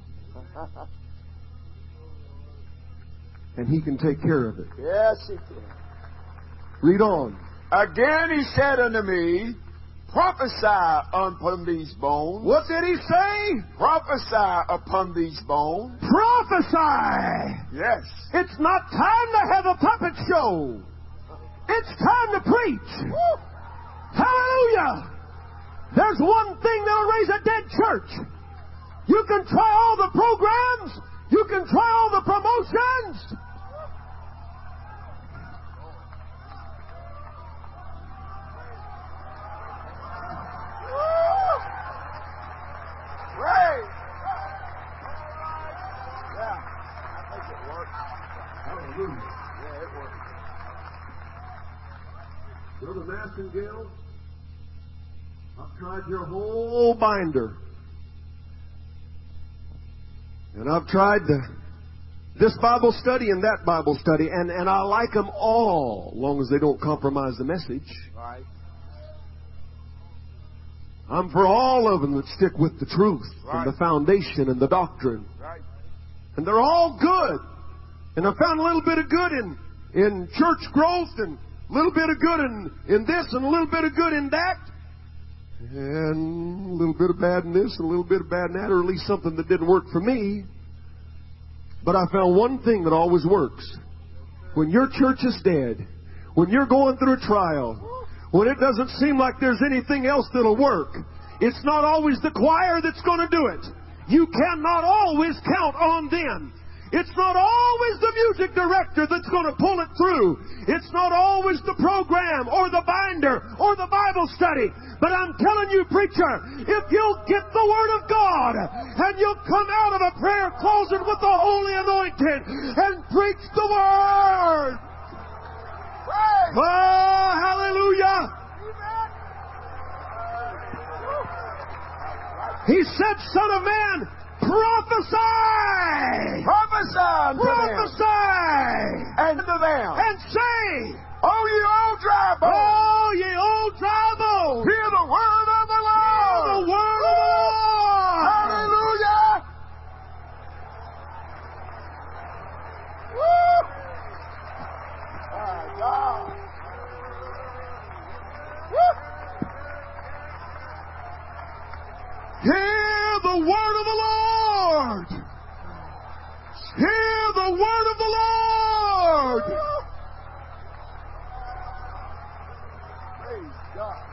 [SPEAKER 1] And He can take care of it.
[SPEAKER 2] Yes, He can.
[SPEAKER 1] Read on.
[SPEAKER 2] Again He said unto me, prophesy upon these bones.
[SPEAKER 1] What did He say?
[SPEAKER 2] Prophesy upon these bones.
[SPEAKER 1] Prophesy!
[SPEAKER 2] Yes.
[SPEAKER 1] It's not time to have a puppet show. It's time to preach.
[SPEAKER 2] Woo.
[SPEAKER 1] Hallelujah! There's one thing that'll raise a dead church. You can try all the programs. You can try all the promotions.
[SPEAKER 2] Right. Yeah, I think it works.
[SPEAKER 1] Hallelujah.
[SPEAKER 2] Yeah, it works.
[SPEAKER 1] Brother Massengale, I've tried your whole binder. And I've tried the, this Bible study and that Bible study, and, and I like them all, as long as they don't compromise the message.
[SPEAKER 2] Right.
[SPEAKER 1] I'm for all of them that stick with the truth
[SPEAKER 2] Right.
[SPEAKER 1] and the foundation and the doctrine.
[SPEAKER 2] Right.
[SPEAKER 1] And they're all good. And I found a little bit of good in, in church growth, and a little bit of good in, in this, and a little bit of good in that. And a little bit of bad in this, and a little bit of bad in that, or at least something that didn't work for me. But I found one thing that always works. When your church is dead, when you're going through a trial, when it doesn't seem like there's anything else that'll work, it's not always the choir that's going to do it. You cannot always count on them. It's not always the music director that's going to pull it through. It's not always the program or the binder or the Bible study. But I'm telling you, preacher, if you'll get the Word of God and you'll come out of a prayer closet with the Holy Anointing and preach the Word.
[SPEAKER 2] Right.
[SPEAKER 1] Oh, hallelujah. He said, Son of man, prophesy!
[SPEAKER 2] Prophesy unto
[SPEAKER 1] Prophesy!
[SPEAKER 2] them. And to them.
[SPEAKER 1] And say,
[SPEAKER 2] O ye old dry bones,
[SPEAKER 1] Oh, ye old dry bones,
[SPEAKER 2] hear the word of the Lord.
[SPEAKER 1] the word of the Lord!
[SPEAKER 2] Hallelujah. Woo. My God. Woo.
[SPEAKER 1] Hear the word of the Lord! Hear the word of the Lord!
[SPEAKER 2] Praise God.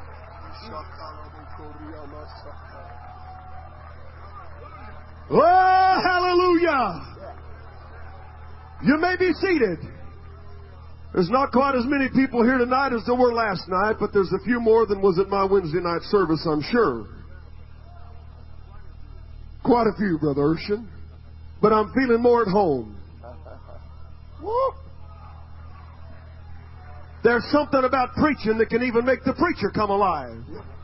[SPEAKER 1] Oh, hallelujah! You may be seated. There's not quite as many people here tonight as there were last night, but there's a few more than was at my Wednesday night service, I'm sure. Quite a few, Brother Urshan. But I'm feeling more at home.
[SPEAKER 2] Woo.
[SPEAKER 1] There's something about preaching that can even make the preacher come alive.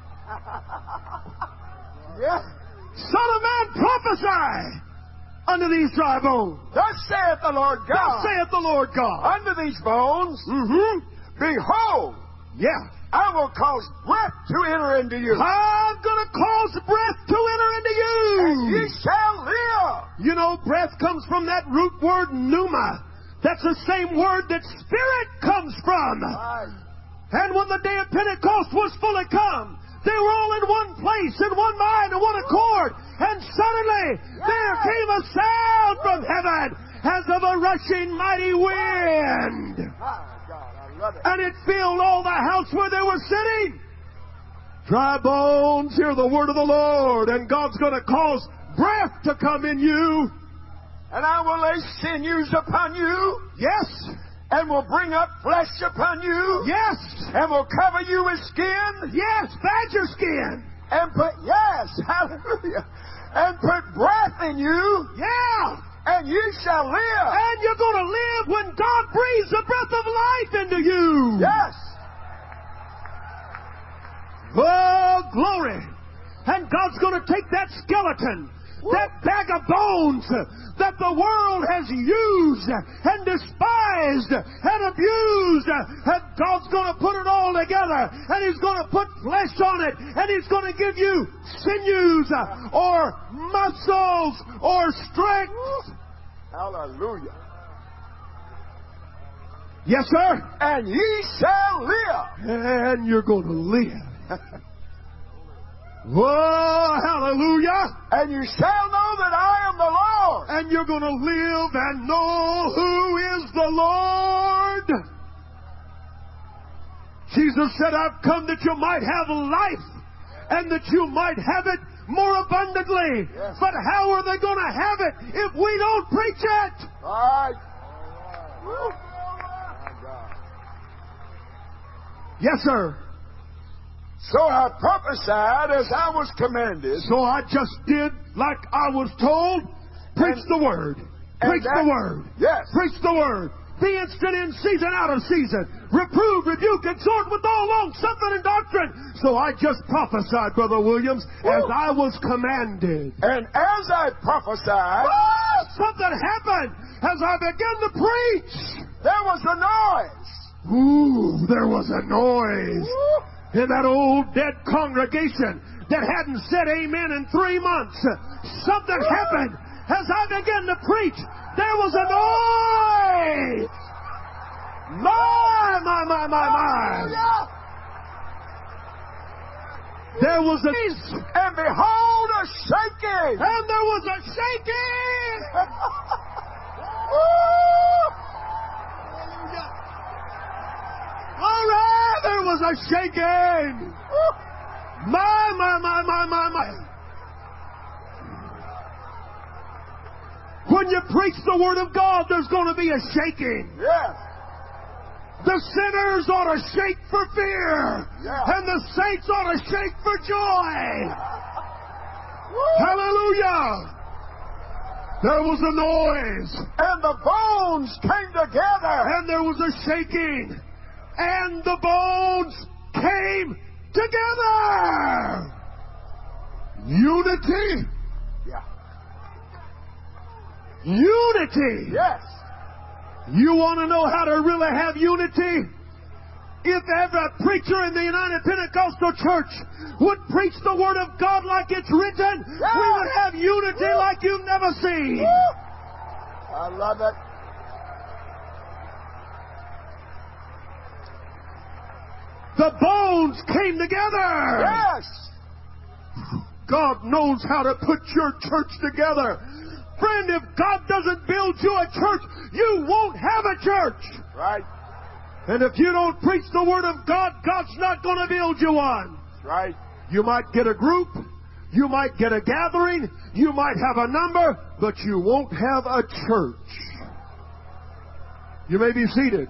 [SPEAKER 2] Yes.
[SPEAKER 1] Son of man, prophesy unto these dry bones.
[SPEAKER 2] Thus saith the Lord
[SPEAKER 1] Thus
[SPEAKER 2] God.
[SPEAKER 1] saith the Lord God.
[SPEAKER 2] Unto these bones,
[SPEAKER 1] Mm-hmm.
[SPEAKER 2] behold,
[SPEAKER 1] Yeah.
[SPEAKER 2] I will cause breath to enter into you.
[SPEAKER 1] I'm going to cause breath to enter into
[SPEAKER 2] And
[SPEAKER 1] you.
[SPEAKER 2] ye shall live.
[SPEAKER 1] You know, breath comes from that root word pneuma. That's the same word that spirit comes from.
[SPEAKER 2] Right.
[SPEAKER 1] And when the day of Pentecost was fully come, they were all in one place, in one mind, in one accord. And suddenly there came a sound from heaven as of a rushing mighty wind.
[SPEAKER 2] My God, I love it.
[SPEAKER 1] And it filled all the house where they were sitting. Dry bones, hear the word of the Lord, and God's going to cause breath to come in you.
[SPEAKER 2] And I will lay sinews upon you.
[SPEAKER 1] Yes.
[SPEAKER 2] And will bring up flesh upon you.
[SPEAKER 1] Yes.
[SPEAKER 2] And will cover you with skin.
[SPEAKER 1] Yes, badger skin.
[SPEAKER 2] And put, yes, hallelujah. And put breath in you.
[SPEAKER 1] Yeah.
[SPEAKER 2] And you shall live.
[SPEAKER 1] And you're going to live when God breathes the breath of life into you.
[SPEAKER 2] Yes.
[SPEAKER 1] Oh, glory. And God's going to take that skeleton, that bag of bones that the world has used and despised and abused, and God's going to put it all together, and He's going to put flesh on it, and He's going to give you sinews or muscles or strength.
[SPEAKER 2] Hallelujah.
[SPEAKER 1] Yes, sir.
[SPEAKER 2] And ye shall live.
[SPEAKER 1] And you're going to live. Oh, hallelujah.
[SPEAKER 2] And you shall know that I am the Lord.
[SPEAKER 1] And you're going to live and know who is the Lord. Jesus said, I've come that you might have life and that you might have it more abundantly.
[SPEAKER 2] Yes.
[SPEAKER 1] But how are they going to have it if we don't preach it?
[SPEAKER 2] All right. Woo.
[SPEAKER 1] Yes, sir.
[SPEAKER 2] So I prophesied as I was commanded.
[SPEAKER 1] So I just did like I was told. Preach
[SPEAKER 2] And-
[SPEAKER 1] the word. Preach
[SPEAKER 2] that-
[SPEAKER 1] the word.
[SPEAKER 2] Yes.
[SPEAKER 1] Preach the word. Be instant in season, out of season. Reprove, rebuke, exhort with all long suffering and doctrine. So I just prophesied, Brother Williams, as
[SPEAKER 2] Woo.
[SPEAKER 1] I was commanded.
[SPEAKER 2] And as I prophesied,
[SPEAKER 1] Oh, something happened as I began to preach.
[SPEAKER 2] there was a noise.
[SPEAKER 1] Ooh, there was a noise
[SPEAKER 2] Woo.
[SPEAKER 1] in that old dead congregation that hadn't said amen in three months. Something
[SPEAKER 2] Woo.
[SPEAKER 1] happened as I began to preach. There was a noise. My, my, my, my, my.
[SPEAKER 2] Hallelujah.
[SPEAKER 1] There was a noise,
[SPEAKER 2] And behold a shaking.
[SPEAKER 1] and there was a shaking.
[SPEAKER 2] Woo.
[SPEAKER 1] All right, there was a shaking. My, my, my, my, my, my. When you preach the Word of God, there's going to be a shaking.
[SPEAKER 2] Yes.
[SPEAKER 1] The sinners ought to shake for fear.
[SPEAKER 2] Yeah.
[SPEAKER 1] And the saints ought to shake for joy.
[SPEAKER 2] Woo.
[SPEAKER 1] Hallelujah. There was a noise.
[SPEAKER 2] And the bones came together.
[SPEAKER 1] And there was a shaking. And the bones came together. Unity.
[SPEAKER 2] Yeah.
[SPEAKER 1] Unity.
[SPEAKER 2] Yes.
[SPEAKER 1] You want to know how to really have unity? If every preacher in the United Pentecostal Church would preach the Word of God like it's written,
[SPEAKER 2] Yeah.
[SPEAKER 1] we would have unity
[SPEAKER 2] Woo.
[SPEAKER 1] like you've never seen.
[SPEAKER 2] Woo. I love it.
[SPEAKER 1] The bones came together.
[SPEAKER 2] Yes.
[SPEAKER 1] God knows how to put your church together. Friend, if God doesn't build you a church, you won't have a church.
[SPEAKER 2] Right.
[SPEAKER 1] And if you don't preach the Word of God, God's not going to build you one.
[SPEAKER 2] Right.
[SPEAKER 1] You might get a group, you might get a gathering, you might have a number, but you won't have a church. You may be seated.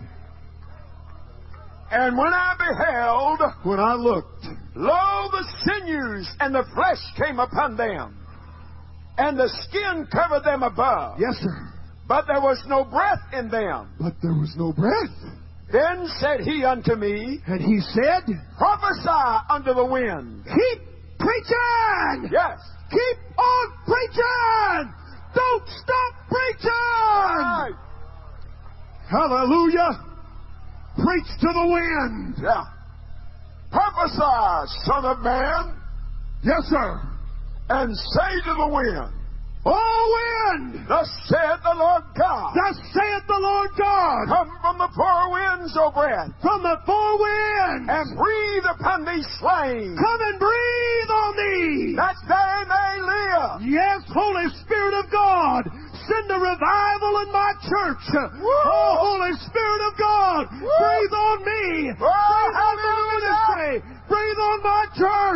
[SPEAKER 2] And when I beheld,
[SPEAKER 1] When I looked,
[SPEAKER 2] lo, the sinews and the flesh came upon them, and the skin covered them above,
[SPEAKER 1] yes, sir,
[SPEAKER 2] but there was no breath in them.
[SPEAKER 1] but there was no breath.
[SPEAKER 2] Then said he unto me,
[SPEAKER 1] And he said,
[SPEAKER 2] prophesy unto the wind.
[SPEAKER 1] keep preaching!
[SPEAKER 2] Yes.
[SPEAKER 1] Keep on preaching! Don't stop preaching!
[SPEAKER 2] Right.
[SPEAKER 1] Hallelujah! Preach to the wind!
[SPEAKER 2] Yeah. Prophesy, son of man,
[SPEAKER 1] Yes, sir.
[SPEAKER 2] and say to the wind,
[SPEAKER 1] Oh, wind!
[SPEAKER 2] thus saith the Lord God,
[SPEAKER 1] Thus saith the Lord God,
[SPEAKER 2] come from the four winds, O breath,
[SPEAKER 1] from the four winds,
[SPEAKER 2] and breathe upon these slain,
[SPEAKER 1] come and breathe on thee.
[SPEAKER 2] that they may live.
[SPEAKER 1] Yes, Holy Spirit of God, send a revival in my church. Oh, Holy Spirit of God,
[SPEAKER 2] Woo.
[SPEAKER 1] breathe on me.
[SPEAKER 2] Oh,
[SPEAKER 1] Breathe on my
[SPEAKER 2] hallelujah.
[SPEAKER 1] ministry. Breathe on my church.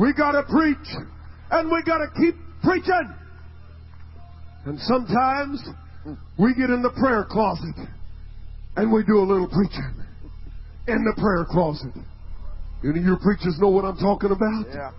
[SPEAKER 1] We got to preach, and we got to keep preaching. And sometimes we get in the prayer closet and we do a little preaching in the prayer closet. Any of your preachers know what I'm talking about?
[SPEAKER 2] Yeah.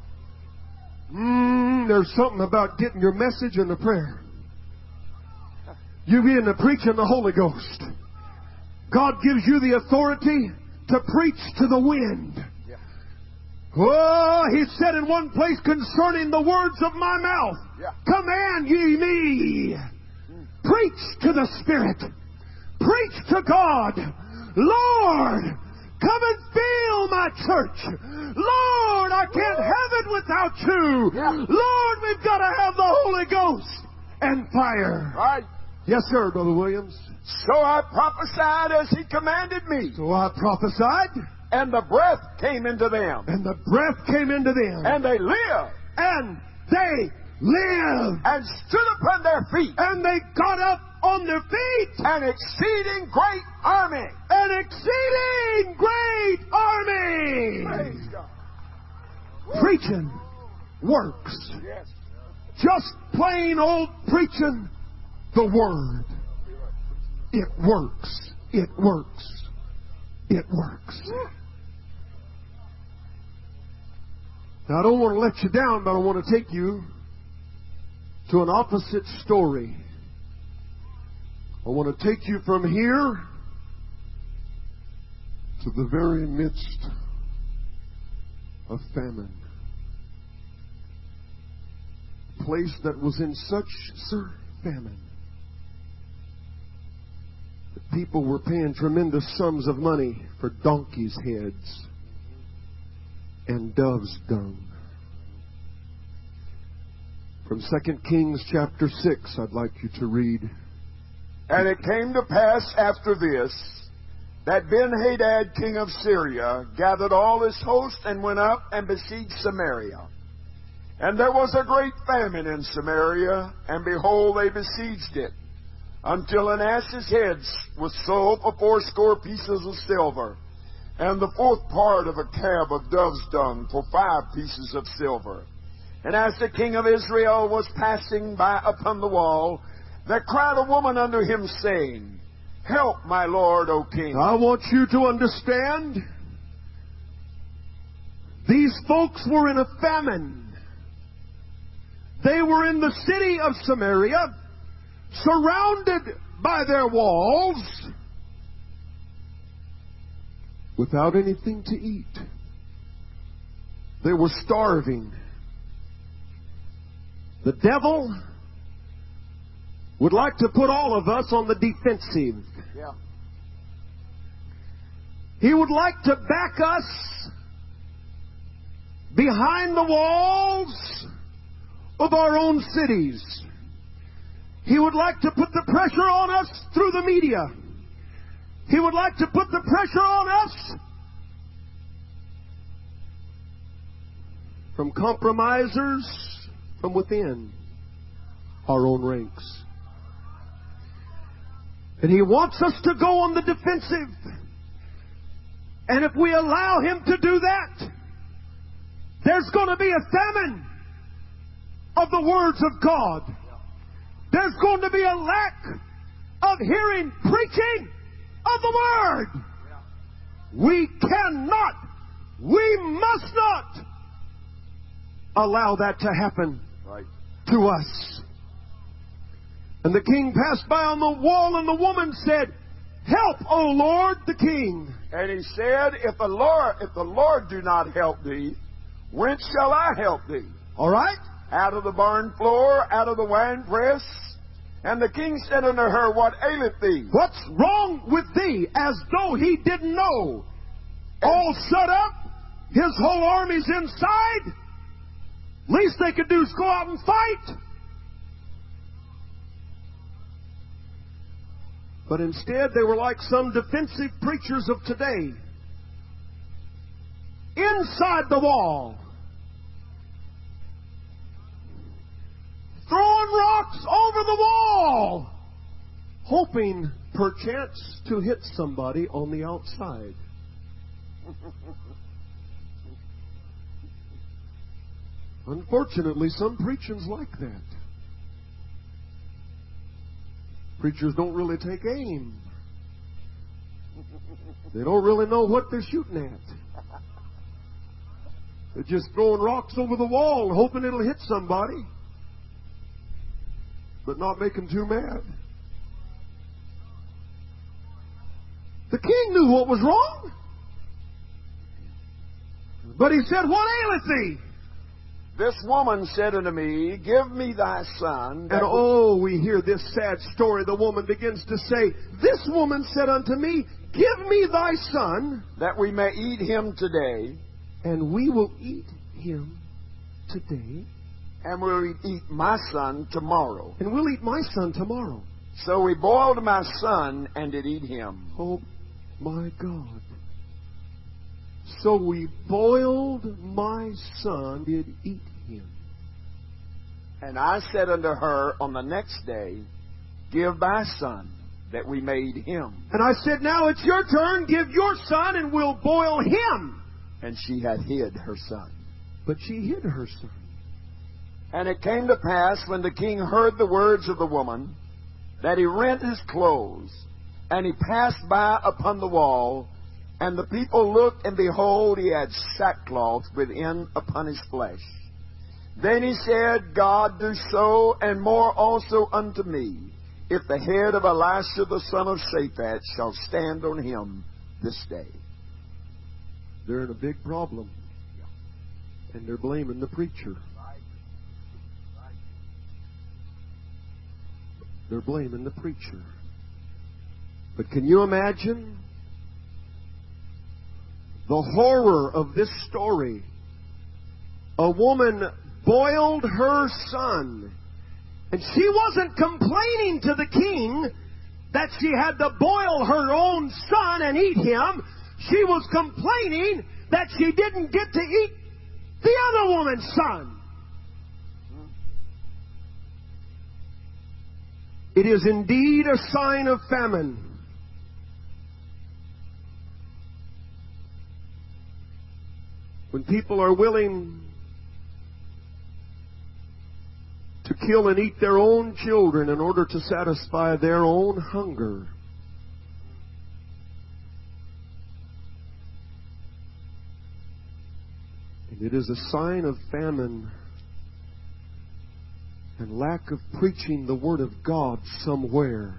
[SPEAKER 1] Mm, there's something about getting your message in the prayer. You begin to preach in the Holy Ghost. God gives you the authority to preach to the wind.
[SPEAKER 2] Yeah.
[SPEAKER 1] Oh, He said in one place concerning the words of my mouth,
[SPEAKER 2] Yeah.
[SPEAKER 1] command ye me. Preach to the Spirit. Preach to God. Lord, come and fill my church. Lord, I can't have it without you.
[SPEAKER 2] Yeah.
[SPEAKER 1] Lord, we've got to have the Holy Ghost and fire.
[SPEAKER 2] Right.
[SPEAKER 1] Yes, sir, Brother Williams.
[SPEAKER 2] So I prophesied as he commanded me,
[SPEAKER 1] So I prophesied,
[SPEAKER 2] and the breath came into them,
[SPEAKER 1] and the breath came into them,
[SPEAKER 2] and they lived,
[SPEAKER 1] and they lived,
[SPEAKER 2] and stood upon their feet,
[SPEAKER 1] and they got up on their feet,
[SPEAKER 2] an exceeding great army.
[SPEAKER 1] an exceeding great army.
[SPEAKER 2] Praise God.
[SPEAKER 1] Preaching works.
[SPEAKER 2] Yes.
[SPEAKER 1] Just plain old preaching the Word. It works. It works. It works. Now, I don't want to let you down, but I want to take you to an opposite story. I want to take you from here to the very midst of famine. A place that was in such sir, famine that people were paying tremendous sums of money for donkeys' heads and doves' dung. From Second Kings chapter six, I'd like you to read.
[SPEAKER 2] And it came to pass after this, that Ben-Hadad, king of Syria, gathered all his host and went up and besieged Samaria. And there was a great famine in Samaria, and behold, they besieged it, until an ass's head was sold for fourscore pieces of silver, and the fourth part of a cab of dove's dung for five pieces of silver. And as the king of Israel was passing by upon the wall, there cried a woman unto him, saying, Help, my lord, O king.
[SPEAKER 1] I want you to understand, these folks were in a famine. They were in the city of Samaria, surrounded by their walls, without anything to eat. They were starving. The devil would like to put all of us on the defensive.
[SPEAKER 2] Yeah.
[SPEAKER 1] He would like to back us behind the walls of our own cities. He would like to put the pressure on us through the media. He would like to put the pressure on us from compromisers from within our own ranks. And he wants us to go on the defensive. And if we allow him to do that, there's going to be a famine of the words of God. There's going to be a lack of hearing preaching of the Word. We cannot, we must not allow that to happen
[SPEAKER 2] Right.
[SPEAKER 1] to us. And the king passed by on the wall, and the woman said, Help, O Lord, the king.
[SPEAKER 2] And he said, If the Lord, if the Lord do not help thee, whence shall I help thee?
[SPEAKER 1] All right?
[SPEAKER 2] Out of the barn floor, out of the winepress. And the king said unto her, What aileth thee?
[SPEAKER 1] What's wrong with thee? As though he didn't know. All shut up. His whole army's inside. Least they could do is go out and fight. But instead, they were like some defensive preachers of today. Inside the wall. Throwing rocks over the wall. Hoping, perchance, to hit somebody on the outside. Unfortunately, some preaching's like that. Preachers don't really take aim. They don't really know what they're shooting at. They're just throwing rocks over the wall, hoping it'll hit somebody, but not make them too mad. The king knew what was wrong, but he said, "What aileth thee?"
[SPEAKER 2] This woman said unto me, "Give me thy son."
[SPEAKER 1] And oh, we hear this sad story. The woman begins to say, "This woman said unto me, Give me thy son,
[SPEAKER 2] that we may eat him today,
[SPEAKER 1] and we will eat him today,
[SPEAKER 2] and we'll eat my son tomorrow.
[SPEAKER 1] and we'll eat my son tomorrow."
[SPEAKER 2] So we boiled my son and did eat him.
[SPEAKER 1] Oh, my God. So we boiled my son, did eat him.
[SPEAKER 2] And I said unto her on the next day, Give thy son, that we may eat him.
[SPEAKER 1] And I said, "Now it's your turn. Give your son, and we'll boil him."
[SPEAKER 2] And she had hid her son.
[SPEAKER 1] But she hid her son.
[SPEAKER 2] And it came to pass, when the king heard the words of the woman, that he rent his clothes, and he passed by upon the wall, and the people looked, and behold, he had sackcloth within upon his flesh. Then he said, God do so, and more also unto me, if the head of Elisha the son of Shaphat shall stand on him this day.
[SPEAKER 1] They're in a big problem. And they're blaming the preacher. They're blaming the preacher. But can you imagine the horror of this story? A woman boiled her son. And she wasn't complaining to the king that she had to boil her own son and eat him. She was complaining that she didn't get to eat the other woman's son. It is indeed a sign of famine. When people are willing to kill and eat their own children in order to satisfy their own hunger. And it is a sign of famine and lack of preaching the Word of God somewhere.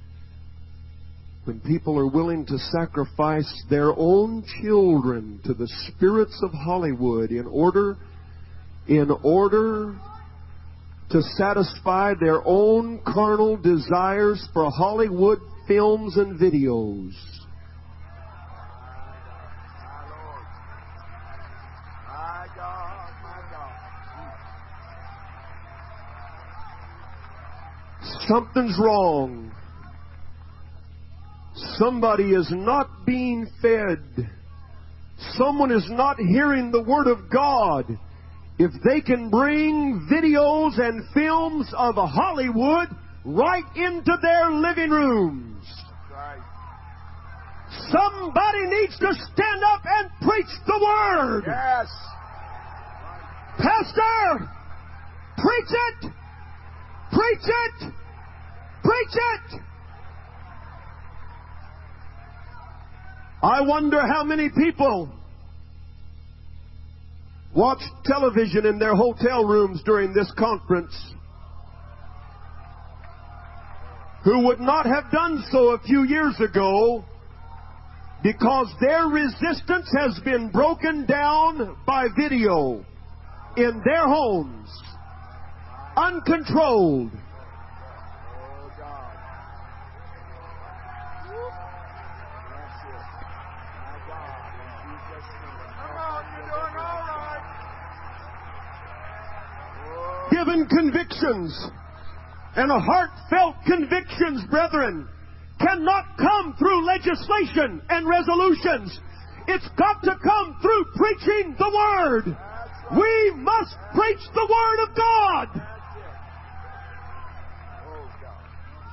[SPEAKER 1] When people are willing to sacrifice their own children to the spirits of Hollywood in order, in order to satisfy their own carnal desires for Hollywood films and videos.
[SPEAKER 2] My God, my God.
[SPEAKER 1] Something's wrong. Somebody is not being fed. Someone is not hearing the Word of God. If they can bring videos and films of Hollywood right into their living rooms.
[SPEAKER 2] Right.
[SPEAKER 1] Somebody needs to stand up and preach the Word.
[SPEAKER 2] Yes.
[SPEAKER 1] Pastor, preach it. Preach it. Preach it. I wonder how many people watch television in their hotel rooms during this conference who would not have done so a few years ago because their resistance has been broken down by video in their homes, uncontrolled.
[SPEAKER 2] Oh, God. That's it. My God, in Jesus' name. Come on, you're doing all right. Oh,
[SPEAKER 1] Given convictions and a heartfelt convictions, brethren, cannot come through legislation and resolutions. It's got to come through preaching the Word.
[SPEAKER 2] that's right.
[SPEAKER 1] We must preach the Word of God.
[SPEAKER 2] That's it. Oh, God.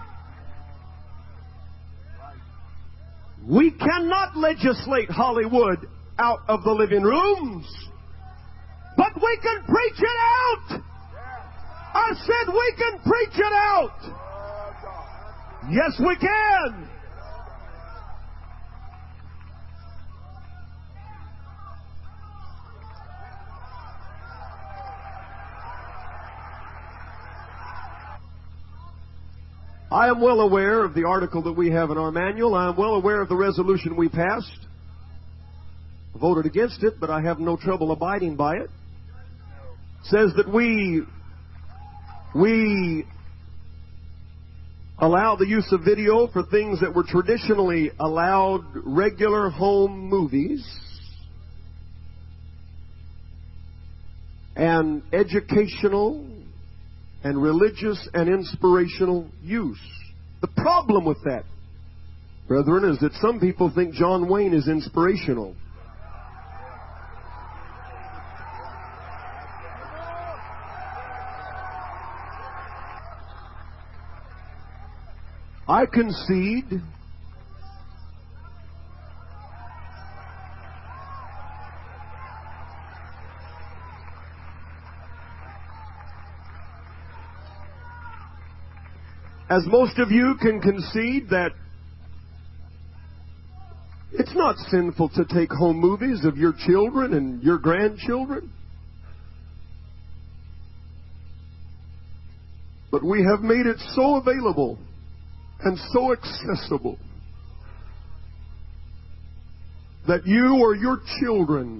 [SPEAKER 2] Right.
[SPEAKER 1] We cannot legislate Hollywood out of the living rooms, but we can preach it out. I said we can preach it out. Yes, we can. I am well aware of the article that we have in our manual. I am well aware of the resolution we passed. I voted against it, but I have no trouble abiding by it. It says that we, we allow the use of video for things that were traditionally allowed regular home movies and educational and religious and inspirational use. The problem with that, brethren, is that some people think John Wayne is inspirational. I concede as most of you can concede that it's not sinful to take home movies of your children and your grandchildren. But we have made it so available and so accessible that you or your children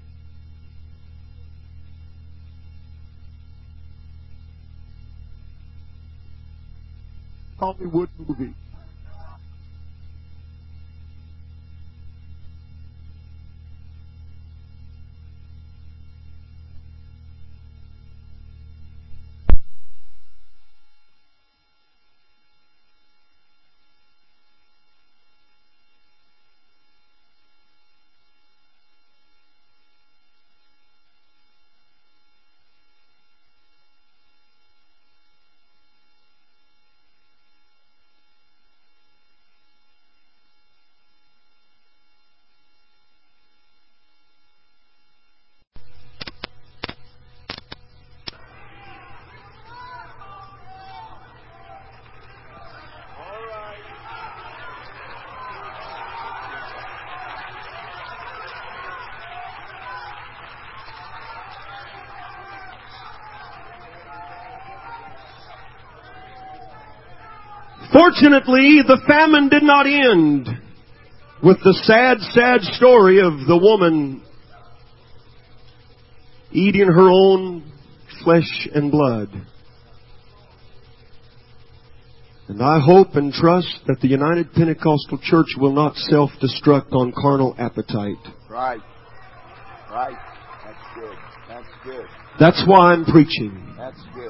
[SPEAKER 1] Hollywood movie. Fortunately, the famine did not end with the sad, sad story of the woman eating her own flesh and blood. And I hope and trust that the United Pentecostal Church will not self-destruct on carnal appetite.
[SPEAKER 2] Right. Right. That's good. That's good.
[SPEAKER 1] That's why I'm preaching.
[SPEAKER 2] That's good.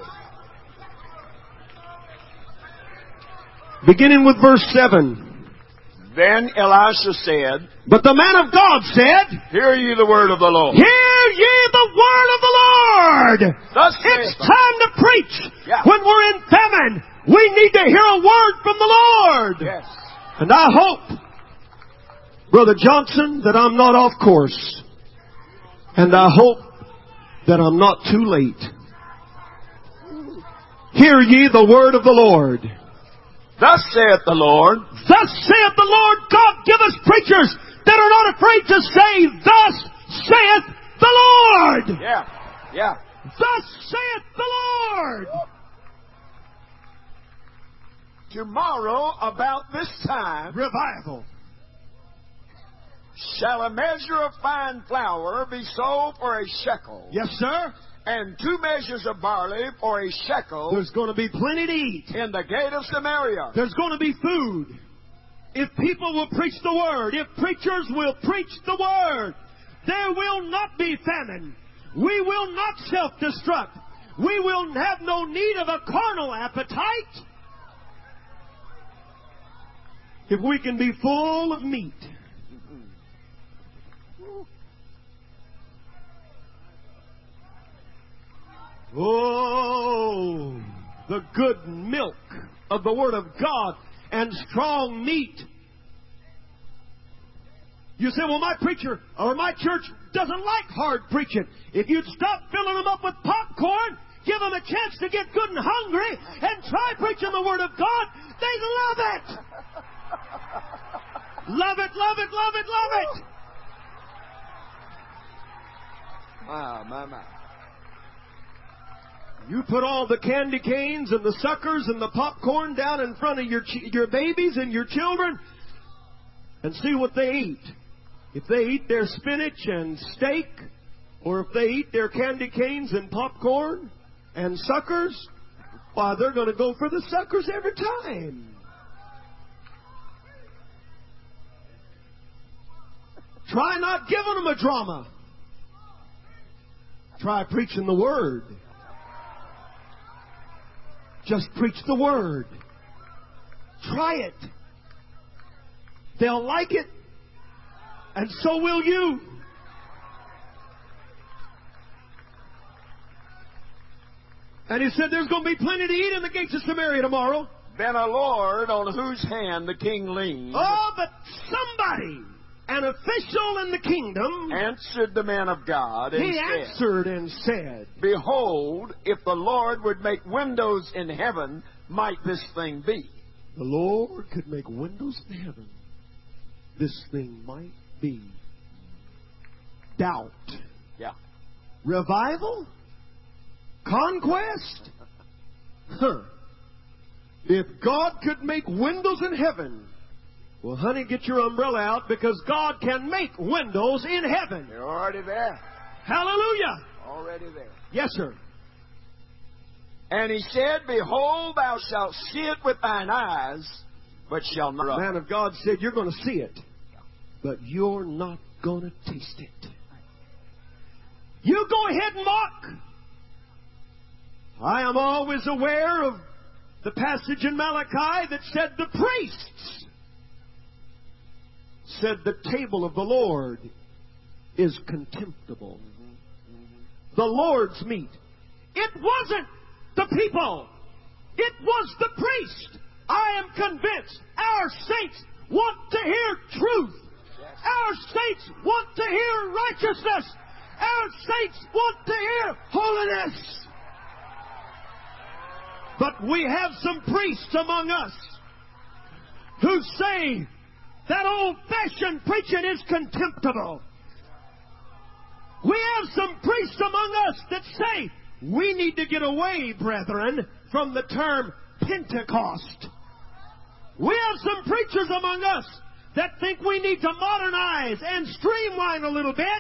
[SPEAKER 1] Beginning with verse seven.
[SPEAKER 2] Then Elisha said,
[SPEAKER 1] But the man of God said,
[SPEAKER 2] Hear ye the word of the Lord.
[SPEAKER 1] Hear ye the word of the Lord.
[SPEAKER 2] Thus
[SPEAKER 1] It's
[SPEAKER 2] saith the-
[SPEAKER 1] time to preach.
[SPEAKER 2] Yeah.
[SPEAKER 1] When we're in famine, we need to hear a word from the Lord.
[SPEAKER 2] Yes.
[SPEAKER 1] And I hope, Brother Johnson, that I'm not off course. And I hope that I'm not too late. Hear ye the word of the Lord.
[SPEAKER 2] Thus saith the Lord.
[SPEAKER 1] Thus saith the Lord God, give us preachers that are not afraid to say, Thus saith the Lord.
[SPEAKER 2] Yeah. Yeah.
[SPEAKER 1] Thus saith the Lord.
[SPEAKER 2] Tomorrow, about this time,
[SPEAKER 1] Revival.
[SPEAKER 2] shall a measure of fine flour be sold for a shekel,
[SPEAKER 1] Yes, sir.
[SPEAKER 2] and two measures of barley for a shekel
[SPEAKER 1] There's going to be plenty to eat.
[SPEAKER 2] in the gate of Samaria.
[SPEAKER 1] There's going to be food. If people will preach the Word, if preachers will preach the Word, there will not be famine. We will not self-destruct. We will have no need of a carnal appetite if we can be full of meat. Oh, the good milk of the Word of God and strong meat.
[SPEAKER 3] You say, well, my preacher or my church doesn't like hard preaching. If you'd stop filling them up with popcorn, give them a chance to get good and hungry, and try preaching the Word of God, they'd love it. Love it, love it, love it, love it.
[SPEAKER 2] My, my, my.
[SPEAKER 3] You put all the candy canes and the suckers and the popcorn down in front of your ch- your babies and your children and see what they eat. If they eat their spinach and steak, or if they eat their candy canes and popcorn and suckers, why, they're going to go for the suckers every time. Try not giving them a drama. Try preaching the Word. Just preach the Word. Try it. They'll like it, and so will you. And he said there's going to be plenty to eat in the gates of Samaria tomorrow.
[SPEAKER 2] Then a Lord on whose hand the king leaned
[SPEAKER 3] Oh, but somebody, an official in the kingdom,
[SPEAKER 2] answered the man of God and
[SPEAKER 3] he
[SPEAKER 2] said,
[SPEAKER 3] answered and said,
[SPEAKER 2] Behold, if the Lord would make windows in heaven, might this thing be?
[SPEAKER 3] the Lord could make windows in heaven. This thing might be. Doubt.
[SPEAKER 2] Yeah.
[SPEAKER 3] Revival? Conquest? Huh. If God could make windows in heaven, well, honey, get your umbrella out, because God can make windows in heaven.
[SPEAKER 2] You're already there.
[SPEAKER 3] Hallelujah.
[SPEAKER 2] Already there.
[SPEAKER 3] Yes, sir.
[SPEAKER 2] And he said, Behold, thou shalt see it with thine eyes, but shall not.
[SPEAKER 3] The man of God said, you're going to see it, but you're not going to taste it. You go ahead and mock. I am always aware of the passage in Malachi that said the priests said the table of the Lord is contemptible. The Lord's meat. It wasn't the people. It was the priest. I am convinced our saints want to hear truth. Our saints want to hear righteousness. Our saints want to hear holiness. But we have some priests among us who say that old-fashioned preaching is contemptible. We have some priests among us that say we need to get away, brethren, from the term Pentecost. We have some preachers among us that think we need to modernize and streamline a little bit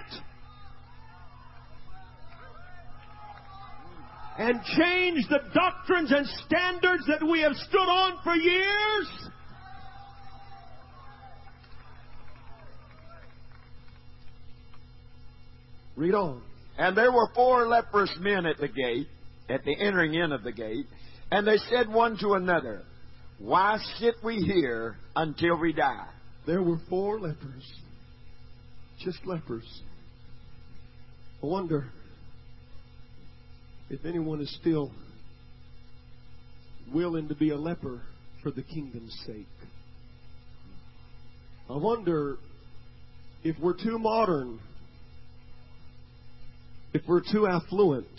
[SPEAKER 3] and change the doctrines and standards that we have stood on for years. Read on.
[SPEAKER 2] And there were four leprous men at the gate, at the entering in of the gate, and they said one to another, Why sit we here until we die?
[SPEAKER 3] There were four lepers. Just lepers. I wonder if anyone is still willing to be a leper for the kingdom's sake. I wonder if we're too modern, if we're too affluent.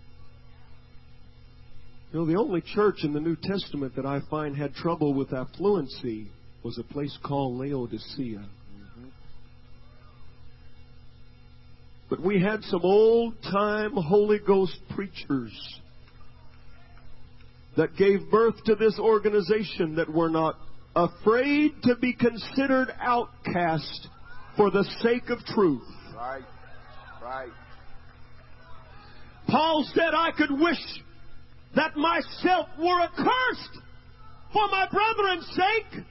[SPEAKER 3] You know, the only church in the New Testament that I find had trouble with affluency was a place called Laodicea. Mm-hmm. But we had some old-time Holy Ghost preachers that gave birth to this organization that were not afraid to be considered outcast for the sake of truth.
[SPEAKER 2] Right, right.
[SPEAKER 3] Paul said, I could wish that myself were accursed for my brethren's sake.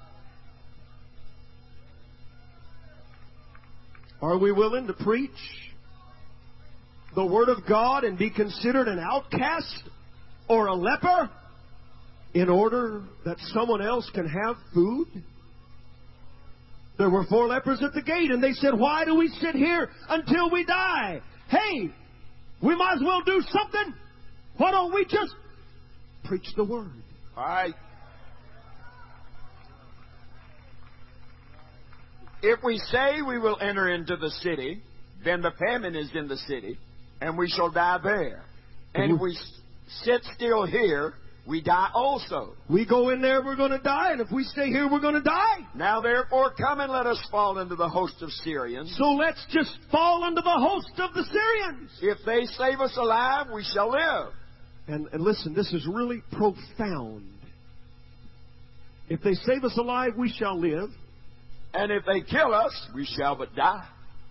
[SPEAKER 3] Are we willing to preach the Word of God and be considered an outcast or a leper in order that someone else can have food? There were four lepers at the gate, and they said, why do we sit here until we die? Hey, we might as well do something. Why don't we just preach the Word?
[SPEAKER 2] All right. If we say we will enter into the city, then the famine is in the city, and we shall die there. And if we sit still here, we die also.
[SPEAKER 3] We go in there, we're going to die, and if we stay here, we're going to die.
[SPEAKER 2] Now therefore come and let us fall into the host of Syrians.
[SPEAKER 3] So let's just fall under the host of the Syrians.
[SPEAKER 2] If they save us alive, we shall live.
[SPEAKER 3] And, and listen, this is really profound. If they save us alive, we shall live.
[SPEAKER 2] And if they kill us, we shall but die.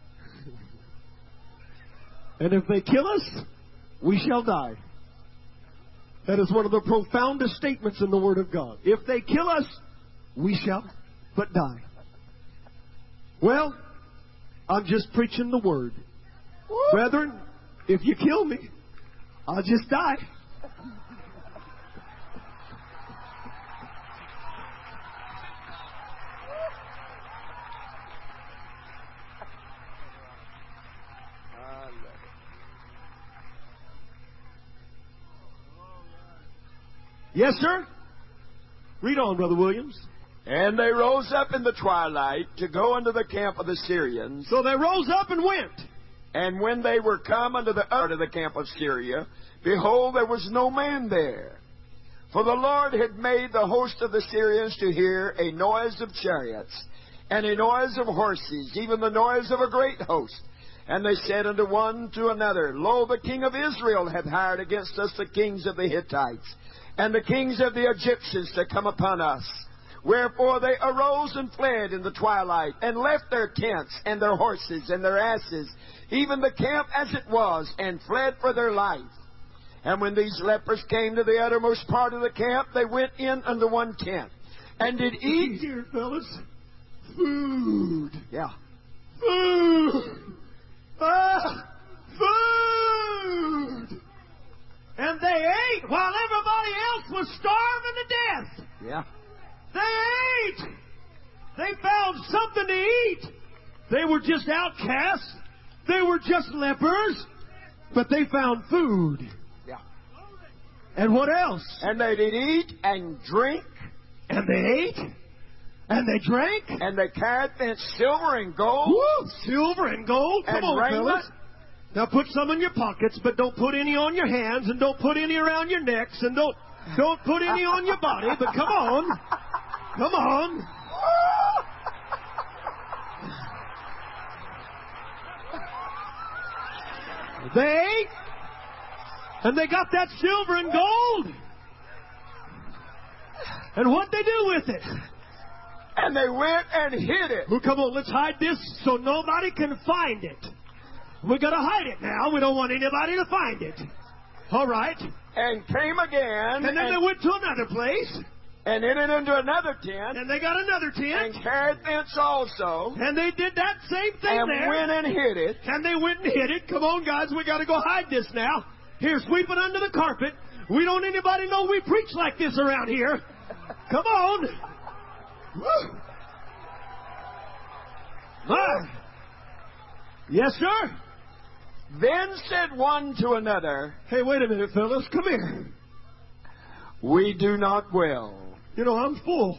[SPEAKER 3] And if they kill us, we shall die. That is one of the profoundest statements in the Word of God. If they kill us, we shall but die. Well, I'm just preaching the Word. Woo! Brethren, if you kill me, I'll just die. Yes, sir? Read on, Brother Williams.
[SPEAKER 2] And they rose up in the twilight to go unto the camp of the Syrians.
[SPEAKER 3] So they rose up and went.
[SPEAKER 2] And when they were come unto the out of the camp of Syria, behold, there was no man there. For the Lord had made the host of the Syrians to hear a noise of chariots, and a noise of horses, even the noise of a great host. And they said unto one to another, Lo, the king of Israel hath hired against us the kings of the Hittites, and the kings of the Egyptians to come upon us. Wherefore they arose and fled in the twilight, and left their tents, and their horses, and their asses, even the camp as it was, and fled for their life. And when these lepers came to the uttermost part of the camp, they went in unto one tent, and did eat.
[SPEAKER 3] Here, fellas, food.
[SPEAKER 2] Yeah.
[SPEAKER 3] Food. Ah, food. And they ate while everybody else was starving to death.
[SPEAKER 2] Yeah.
[SPEAKER 3] They ate. They found something to eat. They were just outcasts. They were just lepers. But they found food.
[SPEAKER 2] Yeah.
[SPEAKER 3] And what else?
[SPEAKER 2] And they did eat and drink.
[SPEAKER 3] And they ate. And they drank.
[SPEAKER 2] And they carried thence silver and gold.
[SPEAKER 3] Woo! Silver and gold. Come
[SPEAKER 2] and
[SPEAKER 3] on,
[SPEAKER 2] raiment.
[SPEAKER 3] fellas. Now put some in your pockets, but don't put any on your hands, and don't put any around your necks, and don't don't put any on your body. But come on, come on. They ate, and they got that silver and gold. And what they do with it?
[SPEAKER 2] And they went and hid it.
[SPEAKER 3] Well, come on, let's hide this so nobody can find it. We got to hide it now. We don't want anybody to find it. All right.
[SPEAKER 2] And came again.
[SPEAKER 3] And then
[SPEAKER 2] and,
[SPEAKER 3] they went to another place.
[SPEAKER 2] And entered into another tent.
[SPEAKER 3] And they got another tent.
[SPEAKER 2] And carried thence also.
[SPEAKER 3] And they did that same thing
[SPEAKER 2] and
[SPEAKER 3] there.
[SPEAKER 2] went and hid it.
[SPEAKER 3] And they went and hid it. Come on, guys. We got to go hide this now. Here, sweep it under the carpet. We don't anybody know we preach like this around here. Come on. Woo. My. Yes, sir.
[SPEAKER 2] Then said one to another,
[SPEAKER 3] Hey, wait a minute, fellas. Come here.
[SPEAKER 2] We do not well.
[SPEAKER 3] You know, I'm full.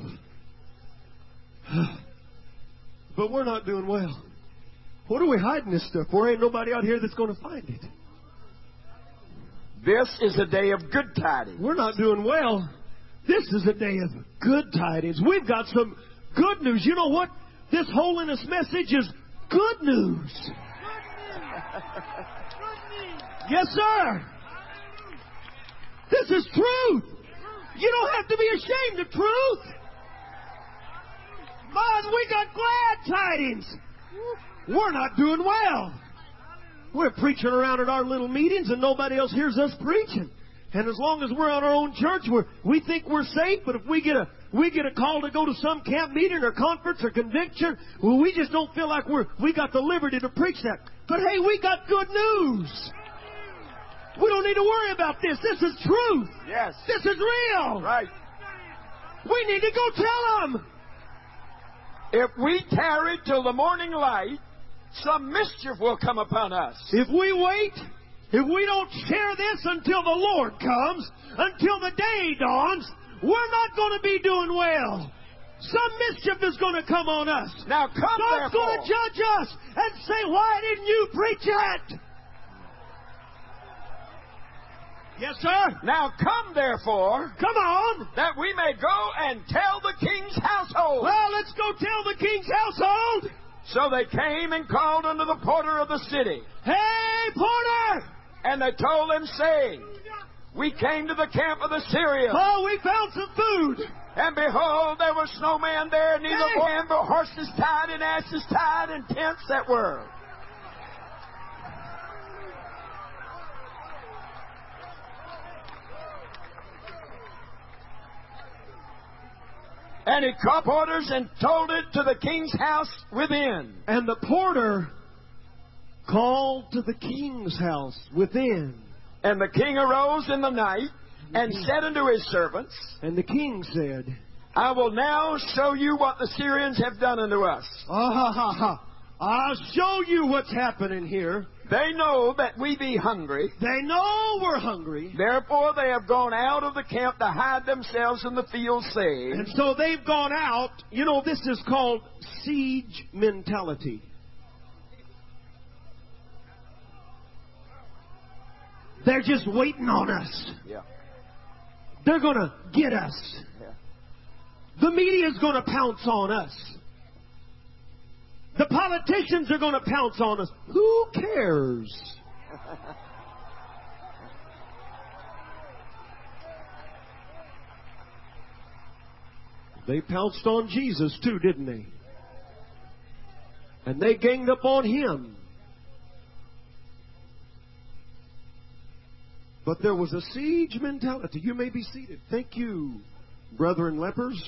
[SPEAKER 3] But we're not doing well. What are we hiding this stuff for? Ain't nobody out here that's going to find it.
[SPEAKER 2] This is a day of good tidings.
[SPEAKER 3] We're not doing well. This is a day of good tidings. We've got some good news. You know what? This holiness message is good news. Yes, sir. This is truth. You don't have to be ashamed of truth. Mom, we got glad tidings. We're not doing well. We're preaching around at our little meetings and nobody else hears us preaching. And as long as we're on our own church, we're, we think we're safe. But if we get a we get a call to go to some camp meeting or conference or convention, well, we just don't feel like we're we got the liberty to preach that. But hey, we got good news. We don't need to worry about this. This is truth.
[SPEAKER 2] Yes.
[SPEAKER 3] This is real.
[SPEAKER 2] Right.
[SPEAKER 3] We need to go tell them.
[SPEAKER 2] If we tarry till the morning light, some mischief will come upon us.
[SPEAKER 3] If we wait, if we don't share this until the Lord comes, until the day dawns, we're not going to be doing well. Some mischief is going to come on us.
[SPEAKER 2] Now come
[SPEAKER 3] God's
[SPEAKER 2] therefore.
[SPEAKER 3] going to judge us and say, why didn't you preach it? Yes, sir.
[SPEAKER 2] Now come therefore,
[SPEAKER 3] Come on.
[SPEAKER 2] that we may go and tell the king's household.
[SPEAKER 3] Well, let's go tell the king's household.
[SPEAKER 2] So they came and called unto the porter of the city.
[SPEAKER 3] Hey, porter!
[SPEAKER 2] And they told him, saying, We came to the camp of the Syrians.
[SPEAKER 3] Oh, we found some food.
[SPEAKER 2] And behold, there was no man there, neither
[SPEAKER 3] Hey.
[SPEAKER 2] man, but horses tied and asses tied and tents that were. And he called porters and told it to the king's house within.
[SPEAKER 3] And the porter called to the king's house within.
[SPEAKER 2] And the king arose in the night and said unto his servants,
[SPEAKER 3] And the king said,
[SPEAKER 2] I will now show you what the Syrians have done unto us.
[SPEAKER 3] Ah, ha, ha, ha. I'll show you what's happening here.
[SPEAKER 2] They know that we be hungry.
[SPEAKER 3] They know we're hungry.
[SPEAKER 2] Therefore they have gone out of the camp to hide themselves in the fields, saying,
[SPEAKER 3] And so they've gone out. You know, this is called siege mentality. They're just waiting on us.
[SPEAKER 2] Yeah.
[SPEAKER 3] They're going to get us.
[SPEAKER 2] Yeah.
[SPEAKER 3] The media's going to pounce on us. The politicians are going to pounce on us. Who cares? They pounced on Jesus too, didn't they? And they ganged up on him. But there was a siege mentality. You may be seated. Thank you, brethren lepers.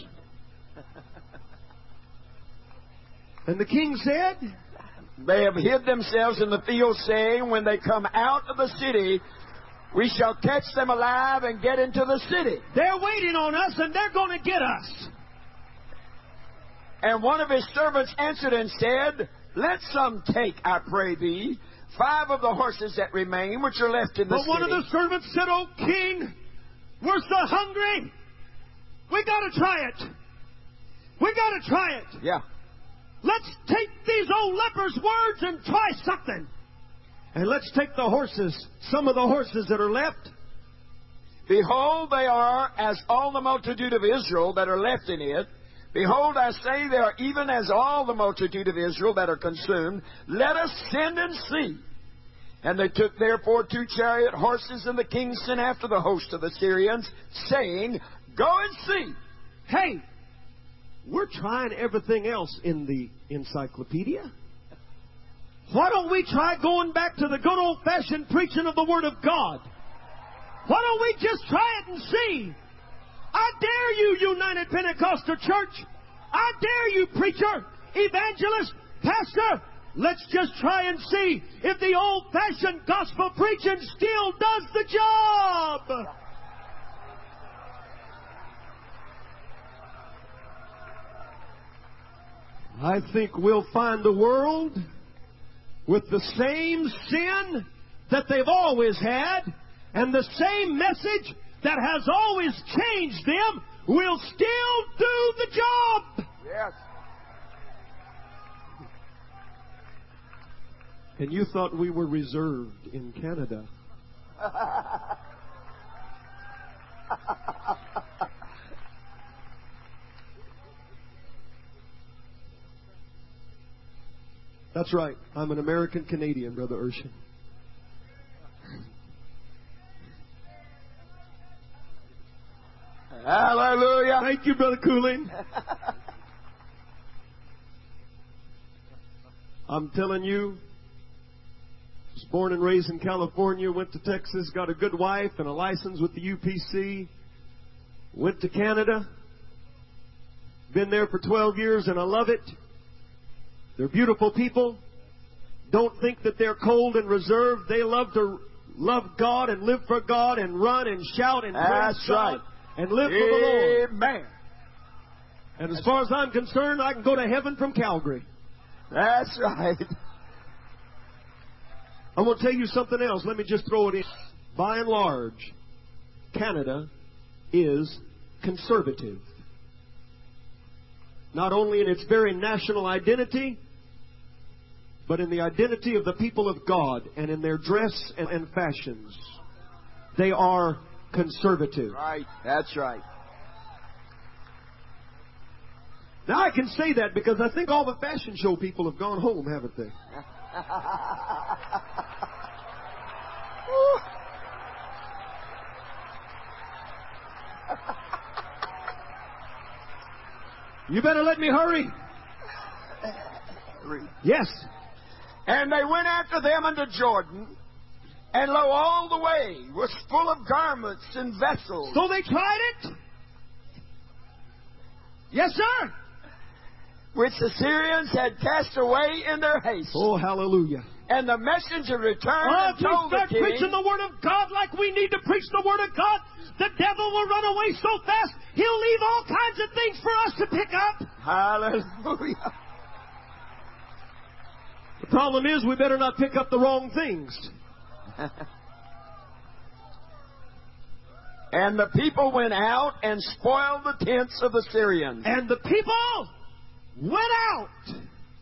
[SPEAKER 3] And the king said,
[SPEAKER 2] They have hid themselves in the field, saying, When they come out of the city, we shall catch them alive and get into the city.
[SPEAKER 3] they're waiting on us and they're going to get us.
[SPEAKER 2] And one of his servants answered and said, Let some take, I pray thee, five of the horses that remain, which are left in the
[SPEAKER 3] But
[SPEAKER 2] city.
[SPEAKER 3] one of the servants said, Oh, king, we're so hungry. We got to try it. We got to try it.
[SPEAKER 2] Yeah.
[SPEAKER 3] Let's take these old lepers' words and try something. And let's take the horses, some of the horses that are left.
[SPEAKER 2] Behold, they are as all the multitude of Israel that are left in it. Behold, I say they are even as all the multitude of Israel that are consumed. Let us send and see. And they took therefore two chariot horses, and the king sent after the host of the Syrians, saying, Go and see.
[SPEAKER 3] Hey, we're trying everything else in the encyclopedia. Why don't we try going back to the good old-fashioned preaching of the Word of God? Why don't we just try it and see? I dare you, United Pentecostal Church. I dare you, preacher, evangelist, pastor. Let's just try and see if the old-fashioned gospel preaching still does the job. I think we'll find a world with the same sin that they've always had and the same message that has always changed them will still do the job.
[SPEAKER 2] Yes.
[SPEAKER 3] And you thought we were reserved in Canada. That's right. I'm an American Canadian, Brother Urshan.
[SPEAKER 2] Hallelujah.
[SPEAKER 3] Thank you, Brother Cooling. I'm telling you, was born and raised in California, went to Texas, got a good wife and a license with the U P C, went to Canada, been there for twelve years and I love it. They're beautiful people. Don't think that they're cold and reserved. They love to love God and live for God and run and shout and praise
[SPEAKER 2] That's
[SPEAKER 3] God
[SPEAKER 2] right.
[SPEAKER 3] and live for the Lord.
[SPEAKER 2] Amen.
[SPEAKER 3] And as far as I'm concerned, I can go to heaven from Calgary.
[SPEAKER 2] That's right.
[SPEAKER 3] I'm going to tell you something else. Let me just throw it in. By and large, Canada is conservative. not only in its very national identity, but in the identity of the people of God and in their dress and, and fashions. They are conservative.
[SPEAKER 2] Right. That's right.
[SPEAKER 3] Now I can say that because I think all the fashion show people have gone home, haven't they? You better let me hurry. Yes.
[SPEAKER 2] And they went after them unto Jordan, and lo, all the way was full of garments and vessels.
[SPEAKER 3] So they tried it? Yes, sir.
[SPEAKER 2] Which the Syrians had cast away in their haste.
[SPEAKER 3] Oh, hallelujah.
[SPEAKER 2] And the messenger returned
[SPEAKER 3] Oh,
[SPEAKER 2] and
[SPEAKER 3] if we
[SPEAKER 2] told the
[SPEAKER 3] start
[SPEAKER 2] king,
[SPEAKER 3] preaching the Word of God like we need to preach the Word of God, the devil will run away so fast, he'll leave all kinds of things for us to pick up.
[SPEAKER 2] hallelujah.
[SPEAKER 3] The problem is we better not pick up the wrong things.
[SPEAKER 2] And the people went out and spoiled the tents of the Syrians.
[SPEAKER 3] And the people went out.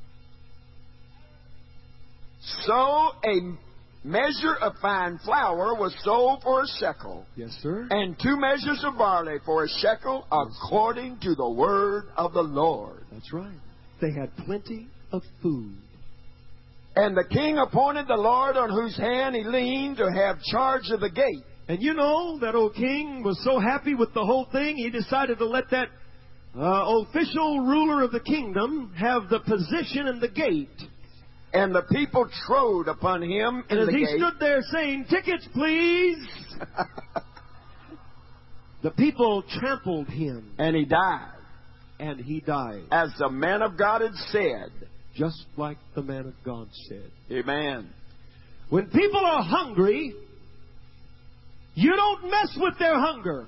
[SPEAKER 2] So a measure of fine flour was sold for a shekel,
[SPEAKER 3] Yes, sir.
[SPEAKER 2] and two measures of barley for a shekel, according to the word of the Lord.
[SPEAKER 3] That's right. They had plenty of food.
[SPEAKER 2] And the king appointed the Lord on whose hand he leaned to have charge of the gate.
[SPEAKER 3] And you know, that old king was so happy with the whole thing, he decided to let that uh, official ruler of the kingdom have the position in the gate.
[SPEAKER 2] And the people trode upon him in
[SPEAKER 3] And as
[SPEAKER 2] the
[SPEAKER 3] he
[SPEAKER 2] gate.
[SPEAKER 3] stood there saying, "Tickets, please," the people trampled him,
[SPEAKER 2] And he died,
[SPEAKER 3] and he died.
[SPEAKER 2] as the man of God had said.
[SPEAKER 3] Just like the man of God said.
[SPEAKER 2] Amen.
[SPEAKER 3] When people are hungry, you don't mess with their hunger.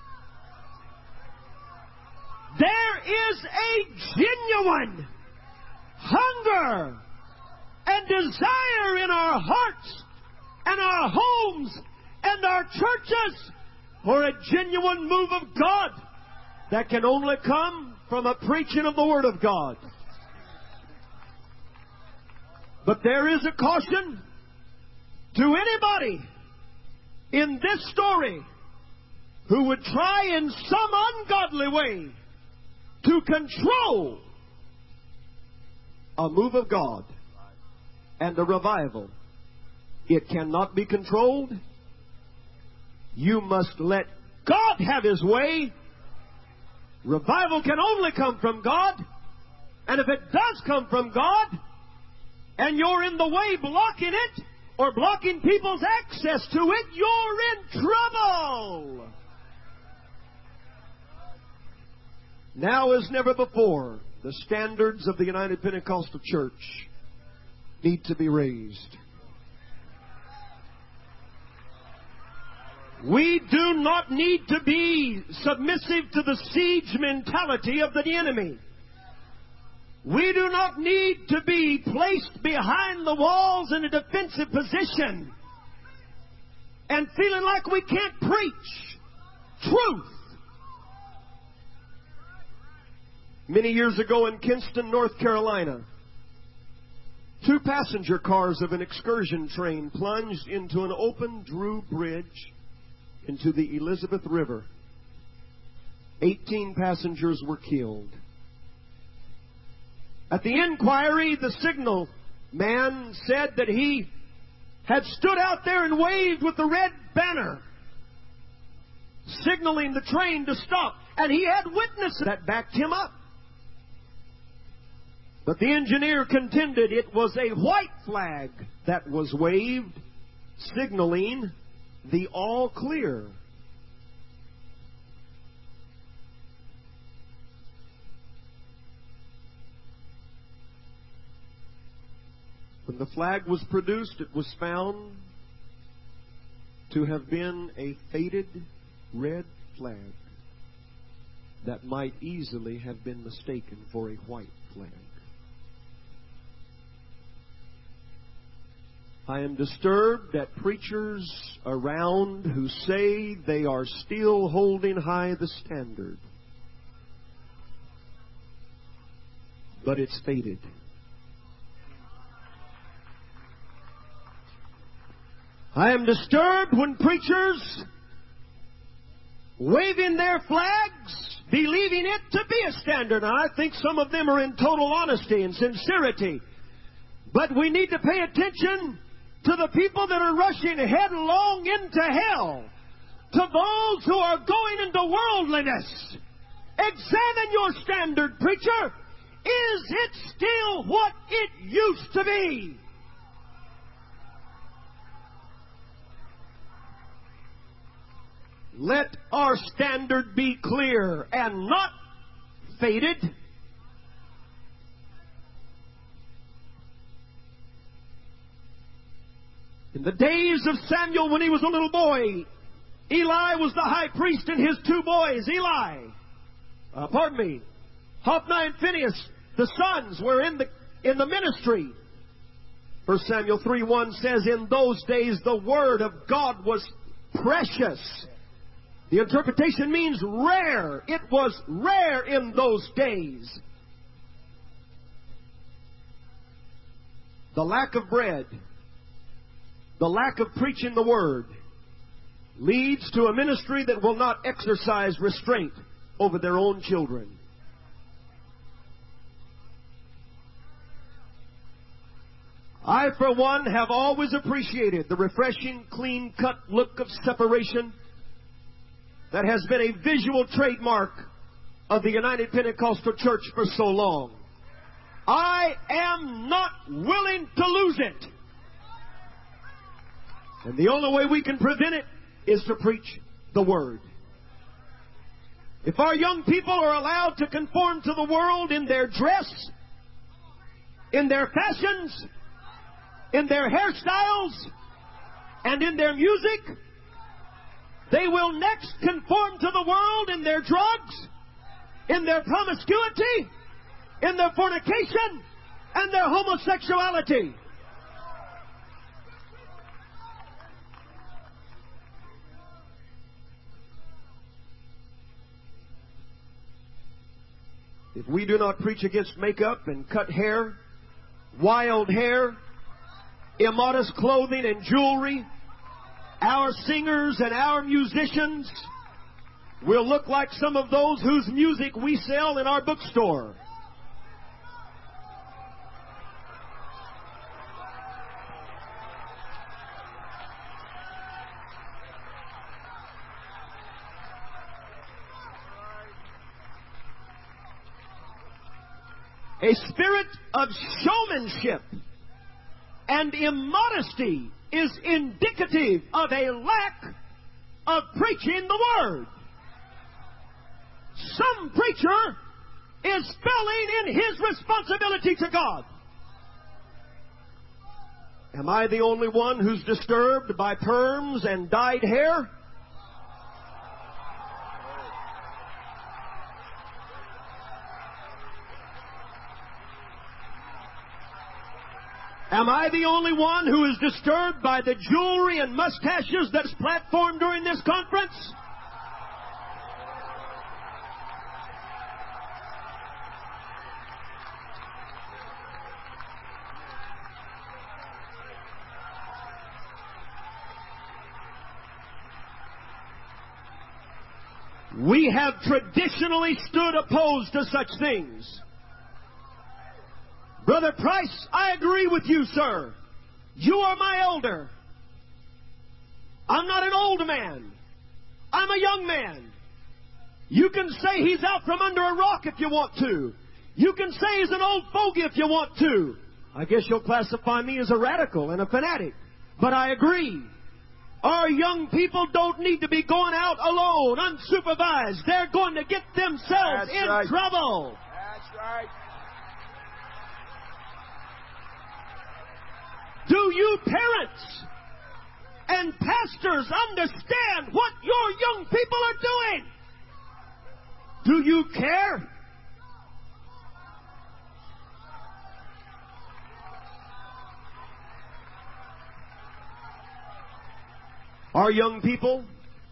[SPEAKER 3] There is a genuine hunger and desire in our hearts and our homes and our churches for a genuine move of God that can only come from a preaching of the Word of God. But there is a caution to anybody in this story who would try in some ungodly way to control a move of God and a revival. It cannot be controlled. You must let God have His way. Revival can only come from God. And if it does come from God, and you're in the way blocking it, or blocking people's access to it, you're in trouble. Now as never before, the standards of the United Pentecostal Church need to be raised. We do not need to be submissive to the siege mentality of the enemy. We do not need to be placed behind the walls in a defensive position and feeling like we can't preach truth. Many years ago in Kinston, North Carolina, two passenger cars of an excursion train plunged into an open Drew Bridge into the Elizabeth River. Eighteen passengers were killed. At the inquiry, the signal man said that he had stood out there and waved with the red banner, signaling the train to stop. And he had witnesses that backed him up. But the engineer contended it was a white flag that was waved, signaling the all clear. When the flag was produced, it was found to have been a faded red flag that might easily have been mistaken for a white flag. I am disturbed at preachers around who say they are still holding high the standard. but it's faded. I am disturbed when preachers, waving their flags, believing it to be a standard. Now, I think some of them are in total honesty and sincerity. But we need to pay attention to the people that are rushing headlong into hell, to those who are going into worldliness. Examine your standard, preacher. Is it still what it used to be? Let our standard be clear and not faded. In the days of Samuel, when he was a little boy, Eli was the high priest and his two boys, Eli, uh, pardon me, Hophni and Phinehas, the sons, were in the in the ministry. First Samuel three one says, in those days the word of God was precious. The interpretation means rare. It was rare in those days. The lack of bread, the lack of preaching the word, leads to a ministry that will not exercise restraint over their own children. I, for one, have always appreciated the refreshing, clean-cut look of separation that has been a visual trademark of the United Pentecostal Church for so long. I am not willing to lose it. And the only way we can prevent it is to preach the Word. If our young people are allowed to conform to the world in their dress, in their fashions, in their hairstyles, and in their music, they will next conform to the world in their drugs, in their promiscuity, in their fornication, and their homosexuality. If we do not preach against makeup and cut hair, wild hair, immodest clothing and jewelry, our singers and our musicians will look like some of those whose music we sell in our bookstore. A spirit of showmanship and immodesty is indicative of a lack of preaching the Word. Some preacher is failing in his responsibility to God. Am I the only one who's disturbed by perms and dyed hair? Am I the only one who is disturbed by the jewelry and mustaches that's platformed during this conference? We have traditionally stood opposed to such things. Brother Price, I agree with you, sir. You are my elder. I'm not an old man. I'm a young man. You can say he's out from under a rock if you want to. You can say he's an old fogey if you want to. I guess you'll classify me as a radical and a fanatic. But I agree. Our young people don't need to be going out alone, unsupervised. They're going to get themselves
[SPEAKER 2] That's
[SPEAKER 3] in
[SPEAKER 2] right.
[SPEAKER 3] trouble.
[SPEAKER 2] That's right.
[SPEAKER 3] Do you parents and pastors understand what your young people are doing? Do you care? Our young people,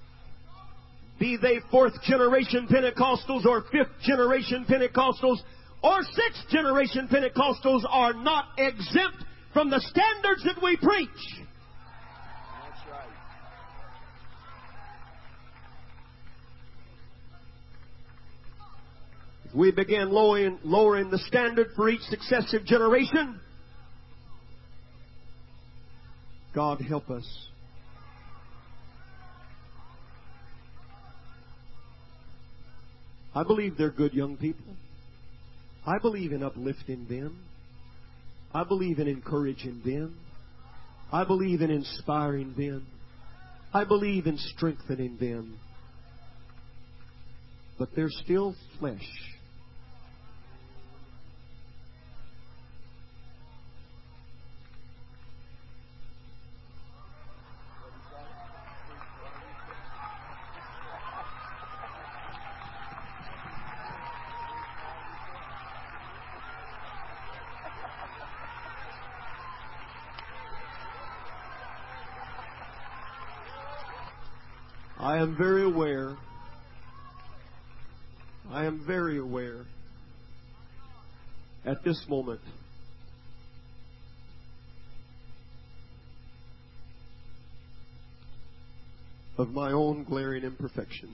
[SPEAKER 3] be they fourth generation Pentecostals or fifth generation Pentecostals, or sixth generation Pentecostals are not exempt from the standards that we preach.
[SPEAKER 2] That's right.
[SPEAKER 3] If we begin lowering, lowering the standard for each successive generation, God help us. I believe they're good young people. I believe in uplifting them. I believe in encouraging them. I believe in inspiring them. I believe in strengthening them. But they're still flesh. I am very aware, I am very aware at this moment of my own glaring imperfections.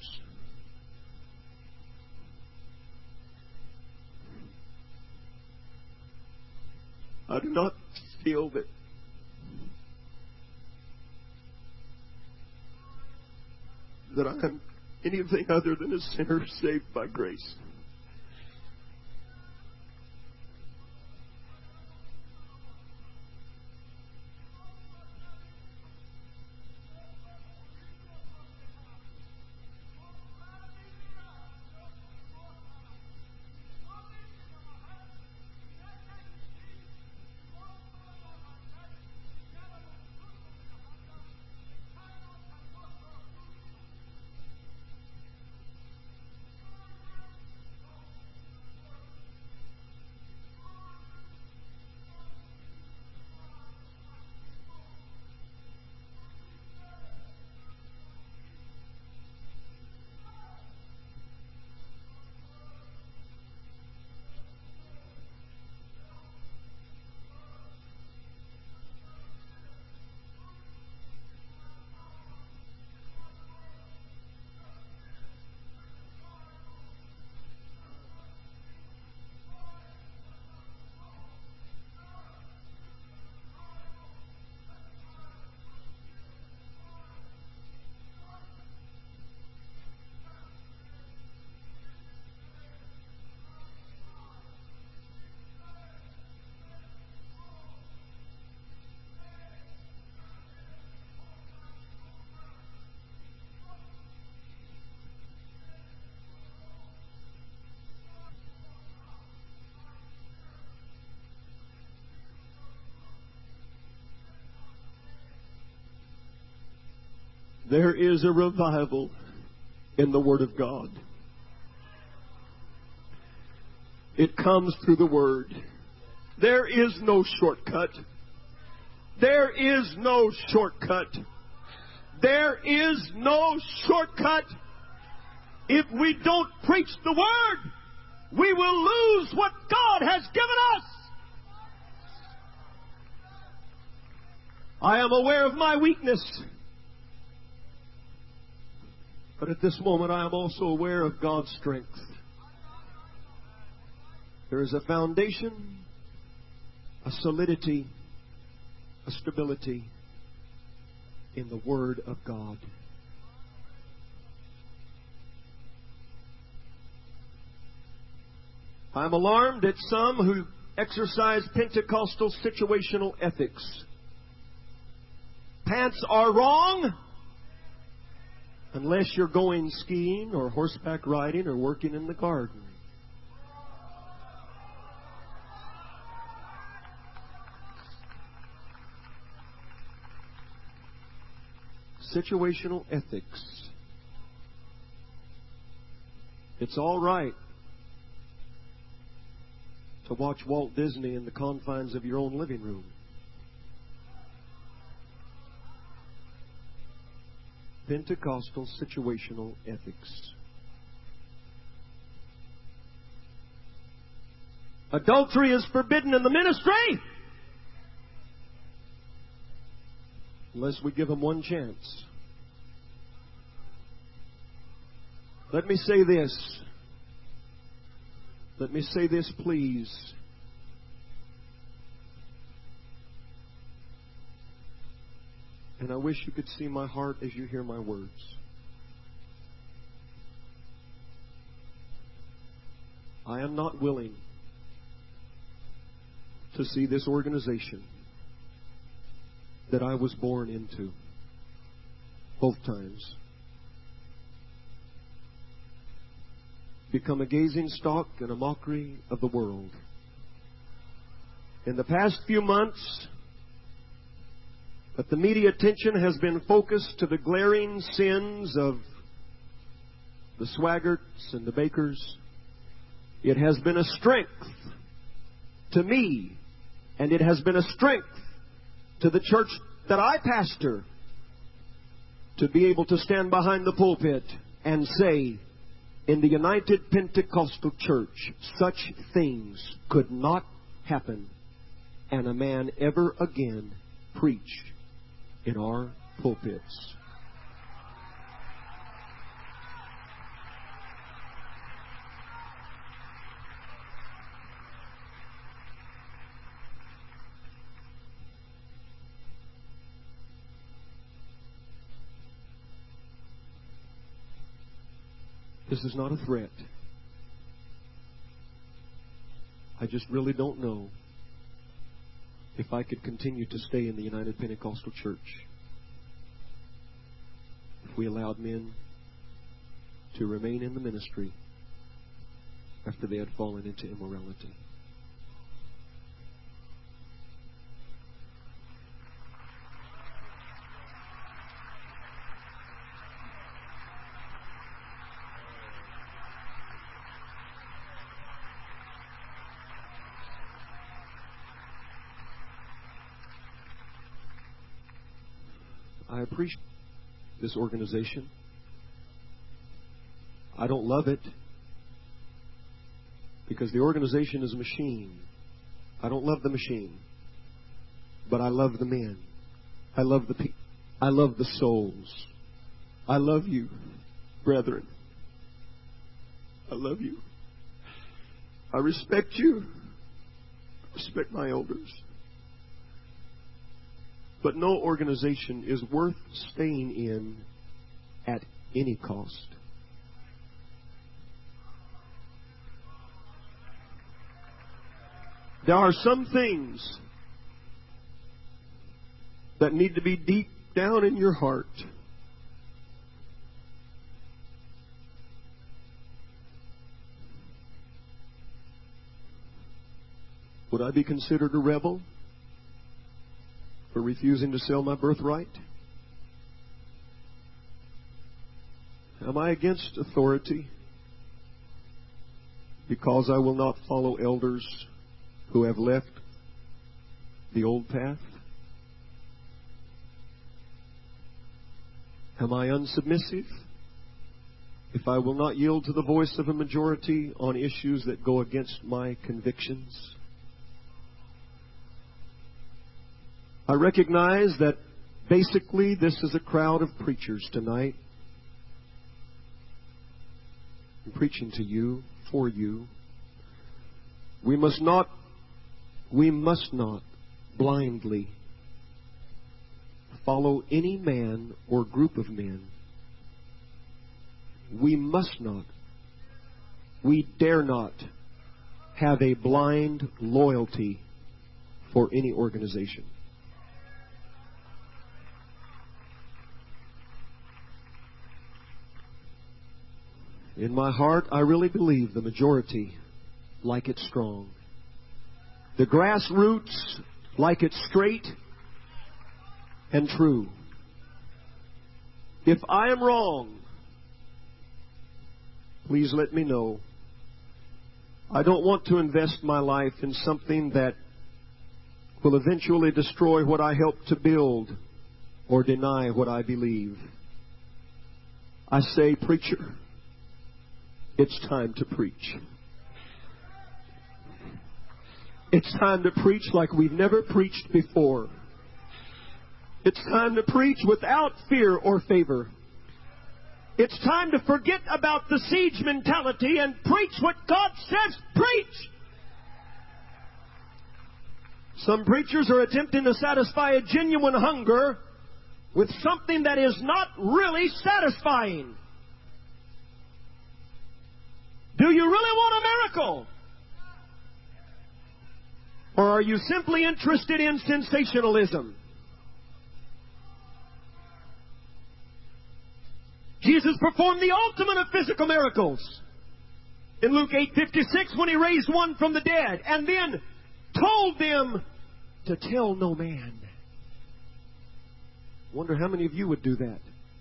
[SPEAKER 3] I do not feel that that I am anything other than a sinner saved by grace. There is a revival in the Word of God. It comes through the Word. There is no shortcut. There is no shortcut. There is no shortcut. If we don't preach the Word, we will lose what God has given us. I am aware of my weakness. But at this moment, I am also aware of God's strength. There is a foundation, a solidity, a stability in the Word of God. I'm alarmed at some who exercise Pentecostal situational ethics. Pants are wrong unless you're going skiing or horseback riding or working in the garden. Situational ethics. It's all right to watch Walt Disney in the confines of your own living room. Pentecostal situational ethics. Adultery is forbidden in the ministry unless we give them one chance. Let me say this. Let me say this, please. And I wish you could see my heart as you hear my words. I am not willing to see this organization that I was born into both times become a gazing stock and a mockery of the world. In the past few months, that the media attention has been focused to the glaring sins of the Swaggarts and the Bakers. It has been a strength to me, and it has been a strength to the church that I pastor, to be able to stand behind the pulpit and say, in the United Pentecostal Church, such things could not happen, and a man ever again preach in our pulpits. This is not a threat. I just really don't know if I could continue to stay in the United Pentecostal Church if we allowed men to remain in the ministry after they had fallen into immorality. I appreciate this organization. I don't love it because the organization is a machine. I don't love the machine, but I love the men. I love the people. I love the souls. I love you, brethren. I love you. I respect you. I respect my elders. But no organization is worth staying in at any cost. There are some things that need to be deep down in your heart. Would I be considered a rebel for refusing to sell my birthright? Am I against authority because I will not follow elders who have left the old path? Am I unsubmissive if I will not yield to the voice of a majority on issues that go against my convictions? I recognize that basically this is a crowd of preachers tonight. I'm preaching to you, for you. We must not, we must not blindly follow any man or group of men. We must not, we dare not have a blind loyalty for any organization. In my heart, I really believe the majority like it strong. The grassroots like it straight and true. If I am wrong, please let me know. I don't want to invest my life in something that will eventually destroy what I helped to build or deny what I believe. I say, preacher, it's time to preach. It's time to preach like we've never preached before. It's time to preach without fear or favor. It's time to forget about the siege mentality and preach what God says preach. Some preachers are attempting to satisfy a genuine hunger with something that is not really satisfying. Do you really want a miracle? Or are you simply interested in sensationalism? Jesus performed the ultimate of physical miracles. In Luke eight fifty-six, when He raised one from the dead, and then told them to tell no man. Wonder how many of you would do that.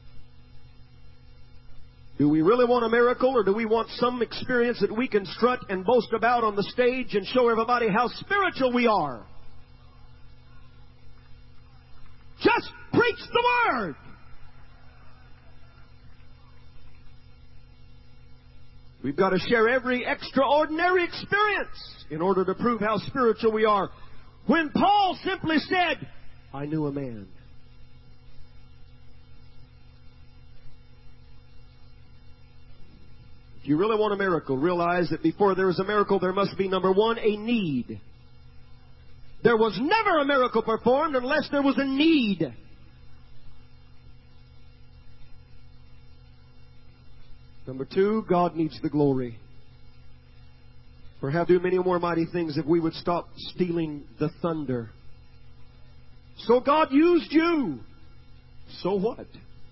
[SPEAKER 3] Do we really want a miracle, or do we want some experience that we can strut and boast about on the stage and show everybody how spiritual we are? Just preach the Word. We've got to share every extraordinary experience in order to prove how spiritual we are. When Paul simply said, I knew a man. If you really want a miracle, realize that before there is a miracle, there must be, number one, a need. There was never a miracle performed unless there was a need. Number two, God needs the glory. For how do many more mighty things if we would stop stealing the thunder? So God used you. So what?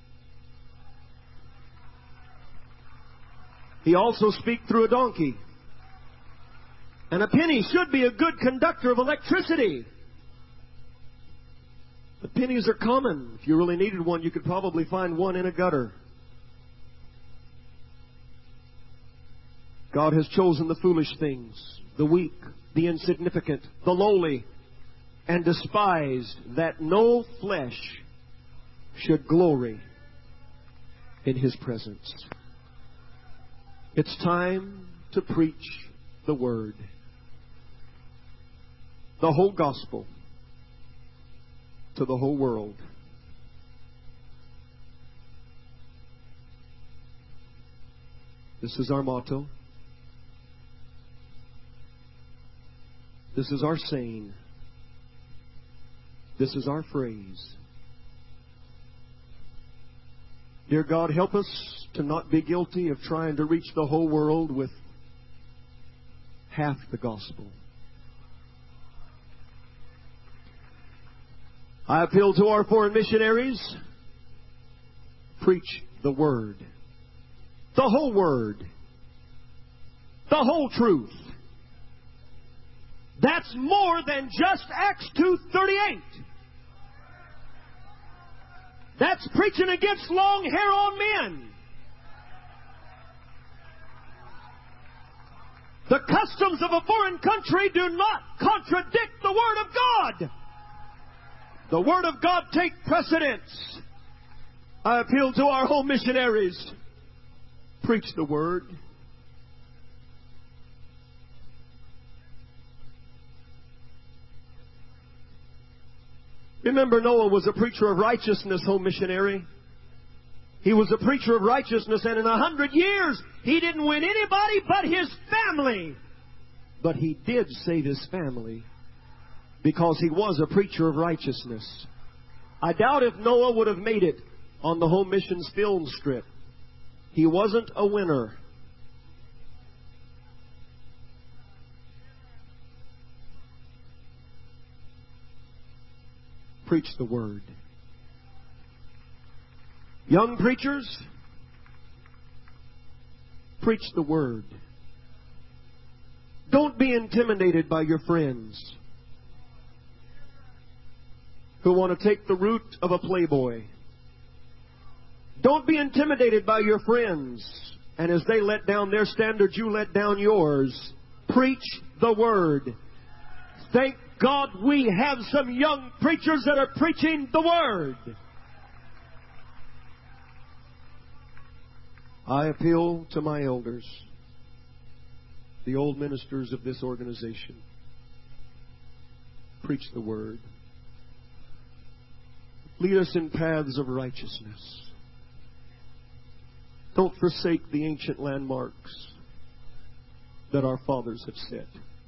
[SPEAKER 3] He also speak through a donkey. And a penny should be a good conductor of electricity. The pennies are common. If you really needed one, you could probably find one in a gutter. God has chosen the foolish things, the weak, the insignificant, the lowly, and despised, that no flesh should glory in His presence. It's time to preach the Word. The whole gospel to the whole world. This is our motto. This is our saying. This is our phrase. Dear God, help us to not be guilty of trying to reach the whole world with half the gospel. I appeal to our foreign missionaries. Preach the Word. The whole Word. The whole truth. That's more than just Acts two thirty-eight. That's preaching against long hair on men. The customs of a foreign country do not contradict the Word of God. The Word of God take precedence. I appeal to our home missionaries. Preach the Word. Remember, Noah was a preacher of righteousness, home missionary. He was a preacher of righteousness, and in a hundred years, he didn't win anybody but his family. But he did save his family because he was a preacher of righteousness. I doubt if Noah would have made it on the home missions film strip. He wasn't a winner. Preach the Word. Young preachers, preach the Word. Don't be intimidated by your friends who want to take the route of a playboy. Don't be intimidated by your friends, and as they let down their standards, you let down yours. Preach the Word. Thank God we have some young preachers that are preaching the Word. I appeal to my elders, the old ministers of this organization. Preach the Word. Lead us in paths of righteousness. Don't forsake the ancient landmarks that our fathers have set.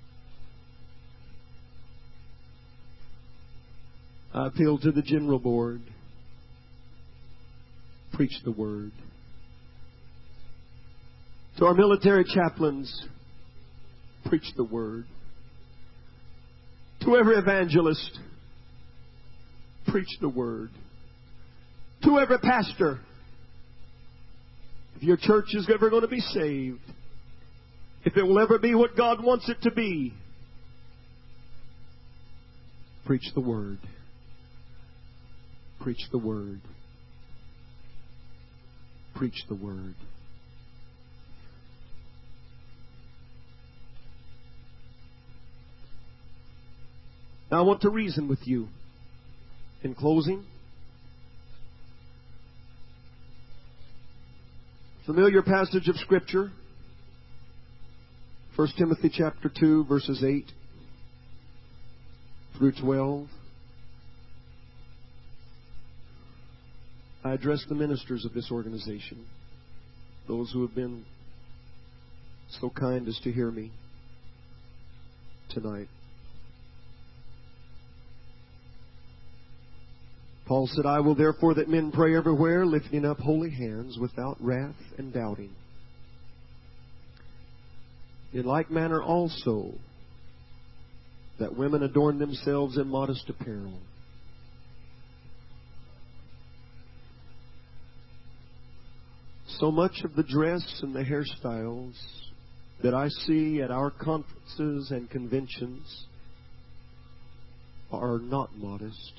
[SPEAKER 3] I appeal to the General Board. Preach the Word. To our military chaplains, preach the Word. To every evangelist, preach the Word. To every pastor, if your church is ever going to be saved, if it will ever be what God wants it to be, preach the Word. Preach the Word. Preach the Word. Now I want to reason with you. In closing, familiar passage of Scripture, First Timothy chapter two, verses eight through twelve. I address the ministers of this organization, those who have been so kind as to hear me tonight. Paul said, I will therefore that men pray everywhere, lifting up holy hands without wrath and doubting. In like manner also, that women adorn themselves in modest apparel. So much of the dress and the hairstyles that I see at our conferences and conventions are not modest.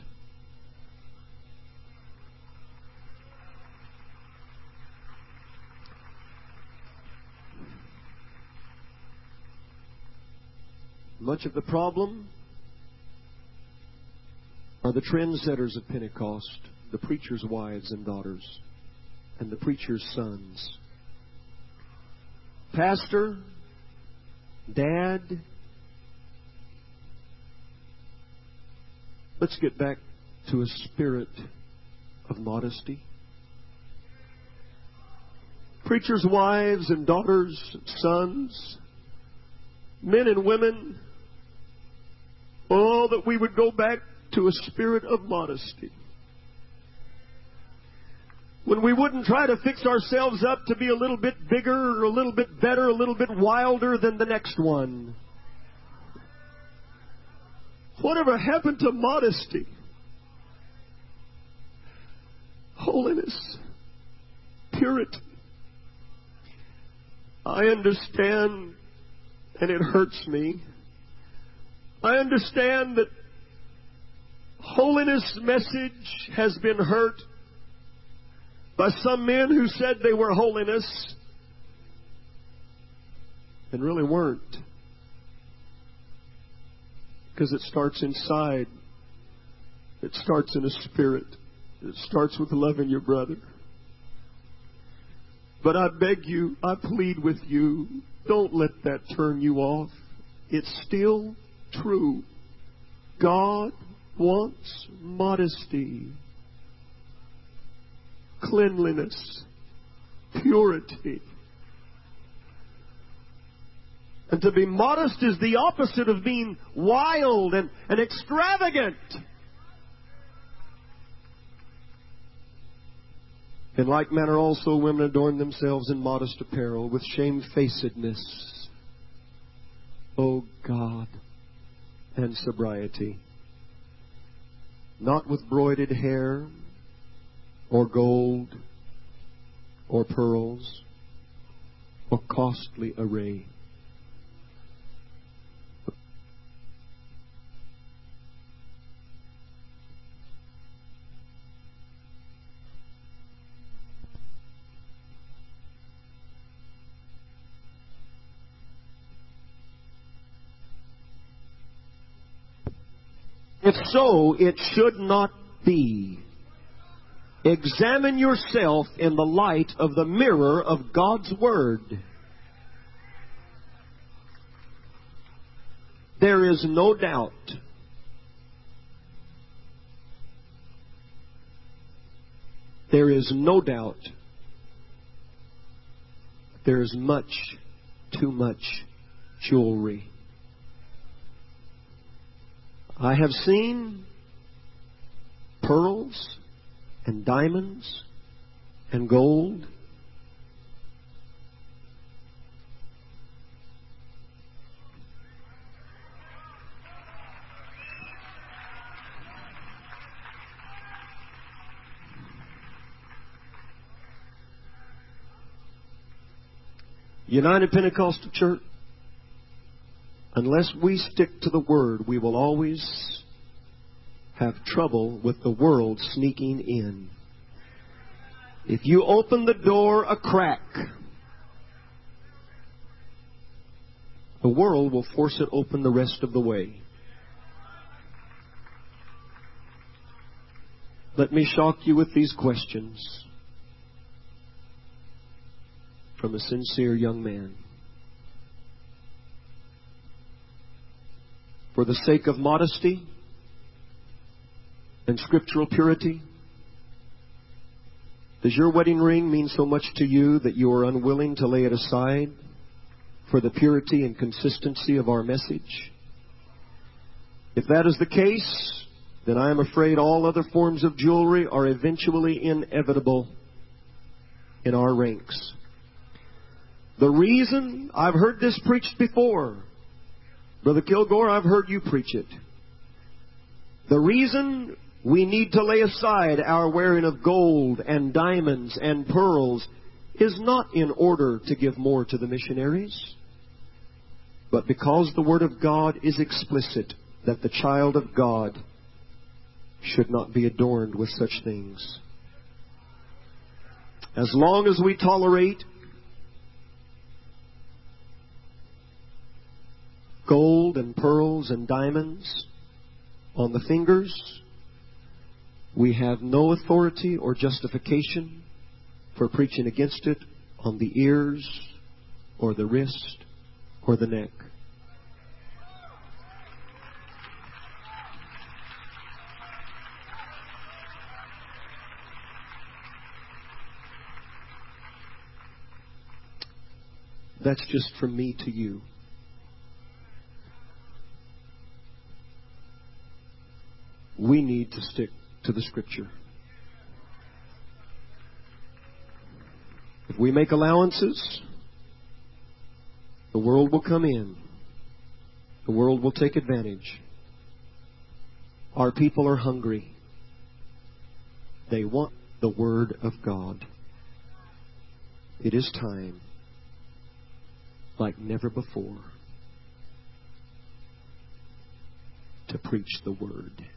[SPEAKER 3] Much of the problem are the trendsetters of Pentecost, the preachers' wives and daughters, and the preachers' sons. Pastor, Dad, let's get back to a spirit of modesty. Preachers' wives and daughters, sons, men and women, oh, that we would go back to a spirit of modesty. When we wouldn't try to fix ourselves up to be a little bit bigger or a little bit better, a little bit wilder than the next one. Whatever happened to modesty? Holiness. Purity. I understand, and it hurts me. I understand that holiness message has been hurt by some men who said they were holiness and really weren't. Because it starts inside. It starts in a spirit. It starts with loving your brother. But I beg you, I plead with you, don't let that turn you off. It's still true. God wants modesty, cleanliness, purity. And to be modest is the opposite of being wild and, and extravagant. In like manner also women adorn themselves in modest apparel with shamefacedness, O God, and sobriety, not with broided hair or gold or pearls or costly array. If so, it should not be. Examine yourself in the light of the mirror of God's Word. There is no doubt there is no doubt there is much, too much jewelry. I have seen pearls and diamonds and gold. United Pentecostal Church, unless we stick to the Word, we will always have trouble with the world sneaking in. If you open the door a crack, the world will force it open the rest of the way. Let me shock you with these questions from a sincere young man. For the sake of modesty and scriptural purity, does your wedding ring mean so much to you that you are unwilling to lay it aside for the purity and consistency of our message? If that is the case, then I am afraid all other forms of jewelry are eventually inevitable in our ranks. The reason, I've heard this preached before. Brother Kilgore, I've heard you preach it. The reason we need to lay aside our wearing of gold and diamonds and pearls is not in order to give more to the missionaries, but because the Word of God is explicit that the child of God should not be adorned with such things. As long as we tolerate gold and pearls and diamonds on the fingers, we have no authority or justification for preaching against it on the ears or the wrist or the neck. That's just from me to you. We need to stick to the Scripture. If we make allowances, the world will come in. The world will take advantage. Our people are hungry. They want the Word of God. It is time, like never before, to preach the Word.